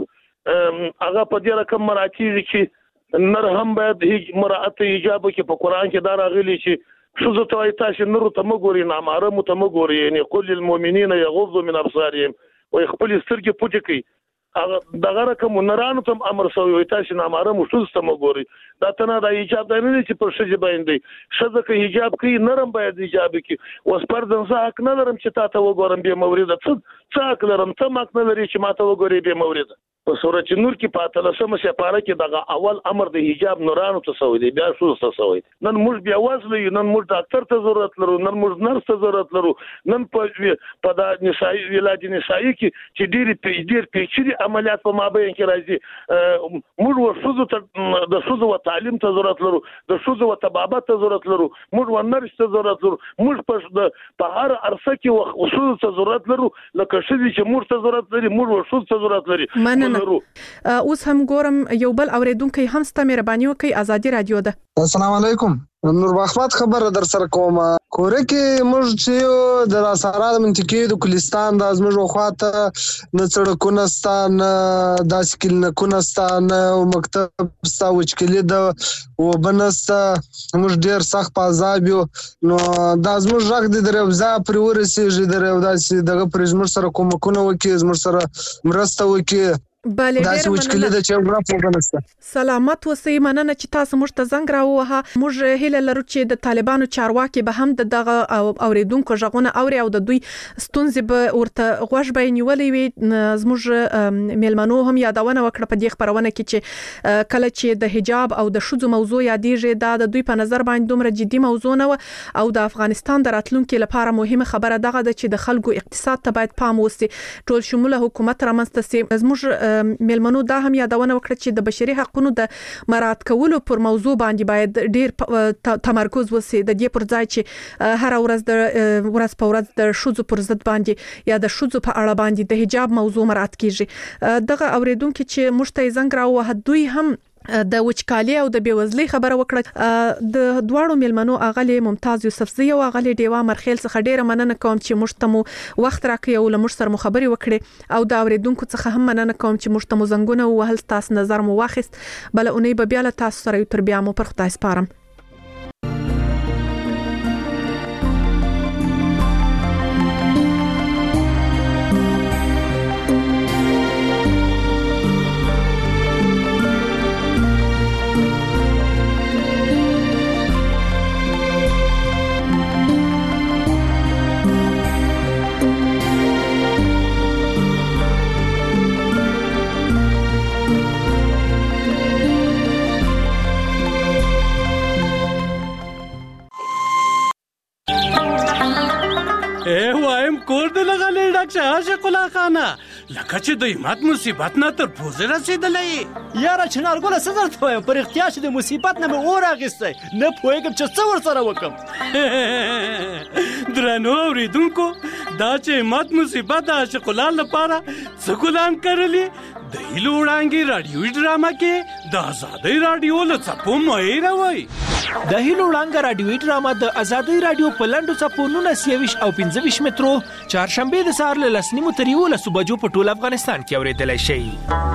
هغه په دې رقم مراتب چې نر هم باید مراعات حجاب کې په قران کې دا راغلي چې شوزو ته تاسو نور ته مګوري نه ماره مو ته مګوري یعنی قل للمؤمنین یغضوا من ابصارهم او خپل سترګې پټې کړي هغه دغه رقم نرانو ته امر شوی وي تاسو نه امر مو شوز ته مګوري دا ته نه د حجاب د نه چې پر شجه باندې شذ کې حجاب کوي نرم باید حجاب کوي اوس پر ځنځه حق نه لرم چې تاسو وګورم به مورید څه څه حق لرم ته ماک نه لري چې ماته وګوري به مورید په سورۃ نور کې پاتله سم سپاره کې دغه اول امر د حجاب نورانو ته سوی دی بیا شوز ته سوی نن موږ بیا وازلې نن موږ ډاکټر ته ضرورت لرو نن موږ نرس ته ضرورت لرو نن په په د نسایي علاج نسایي کې چې ډېر ډېر پیچلي عملیات په مابین کې راځي موږ ورسوزو ته د سوزو او تعلیم ته ضرورت لرو د سوزو او طبابت ته ضرورت لرو موږ ورنرس ته ضرورت لرو موږ په په هر عرصه کې وسوزو ته ضرورت لرو لکه شې چې موږ ته ضرورت لري موږ ورسوزو ته ضرورت لري اوس هم ګورم یو بل اوریدونکو هم ست مهرباني وکي ازادي رادیو ده السلام علیکم نور بخوات خبر در سره کوم کور کې موږ چې د راسارات منطقې د کلستان د ازمږ وخواته نه سړکونه ستان د سکل نه کونستان او مکتب ستا وچکلی د وبنست موږ ډیر سخت پازاب یو نو د ازمږ راغ د دروازه پر ورسېږي دروازه دغه پرېزمر سره کومکونه وکي زمر سره مرسته وکي بله ډیر مننه سلامت اوسئ مننه چې تاسو موږ ته زنګ راووهه موږ هیله لرو چې د طالبانو چارواکي به هم دغه اوریدونکو ژغونه اوري او د دوی ستونزې به ورته غوږ به نیولې وي زموږ میلمنو هم یادونه وکړه په دې خبرونه کې چې کله چې د حجاب او د شذو موضوع یادېږي دا د دوی په نظر باندې دومره جدي موضوع نه او د افغانستان د راتلونکو لپاره مهمه خبره دغه ده چې د خلکو اقتصاد ته باید پام وشي ټول شموله حکومت رامنځته شي زموږ میلمنو دا هم یادونه وکړه چې د بشري حقوقو د مراعات کولو پر موضوع باندې باید ډیر تمرکز وشي د دې پر ځای چې هر ورځ د ورځ په ورځ د شذو پر ضد باندې یا د شذو په اړه باندې د حجاب موضوع مراعات کیږي دغه اوریدونکو چې مشته زنګ راوه دوی هم د وچکالي او د بیوزلۍ خبره وکړه د دواړو میلمنو اغلی ممتاز یوسفزی او اغلی ډیوا مرخیل څخه ډیره مننه کوم چې مشتمو وخت راکړی او لمر سره مخابري وکړي او د اوریدونکو څخه هم مننه کوم چې مشتمو زنګونه وهل تاسو نظر مو واخیست بل اونۍ به بیا له تاسو سره تر بیا مو پر خدای سپارم کور دې لغلې ډاکټر عاشق الله خانه لکه چې د همت مصیبت نه تر پوزې رسیدلې یاره چنارګله څه درته وایم پر اختیار چې د مصیبت نه مې اور اخیستی نه پوهېږم چې څه ورسره وکړم درنو اورېدونکو دا چې همت مصیبت د عاشق الله لپاره څه ګلان کرلي د هیلو وړانګې راډیوي ډرامه کې د ازادۍ راډیو له څپو مه هېروئ. د هیلو وړانګه راډیوي ډرامه د ازادۍ راډیو په لنډو څپو نولس یویشت او پنځه ویشت مترو چهارشنبې د سهار له لس نیمو تر یولسو بجو په ټول افغانستان کې اورېدلی شئ.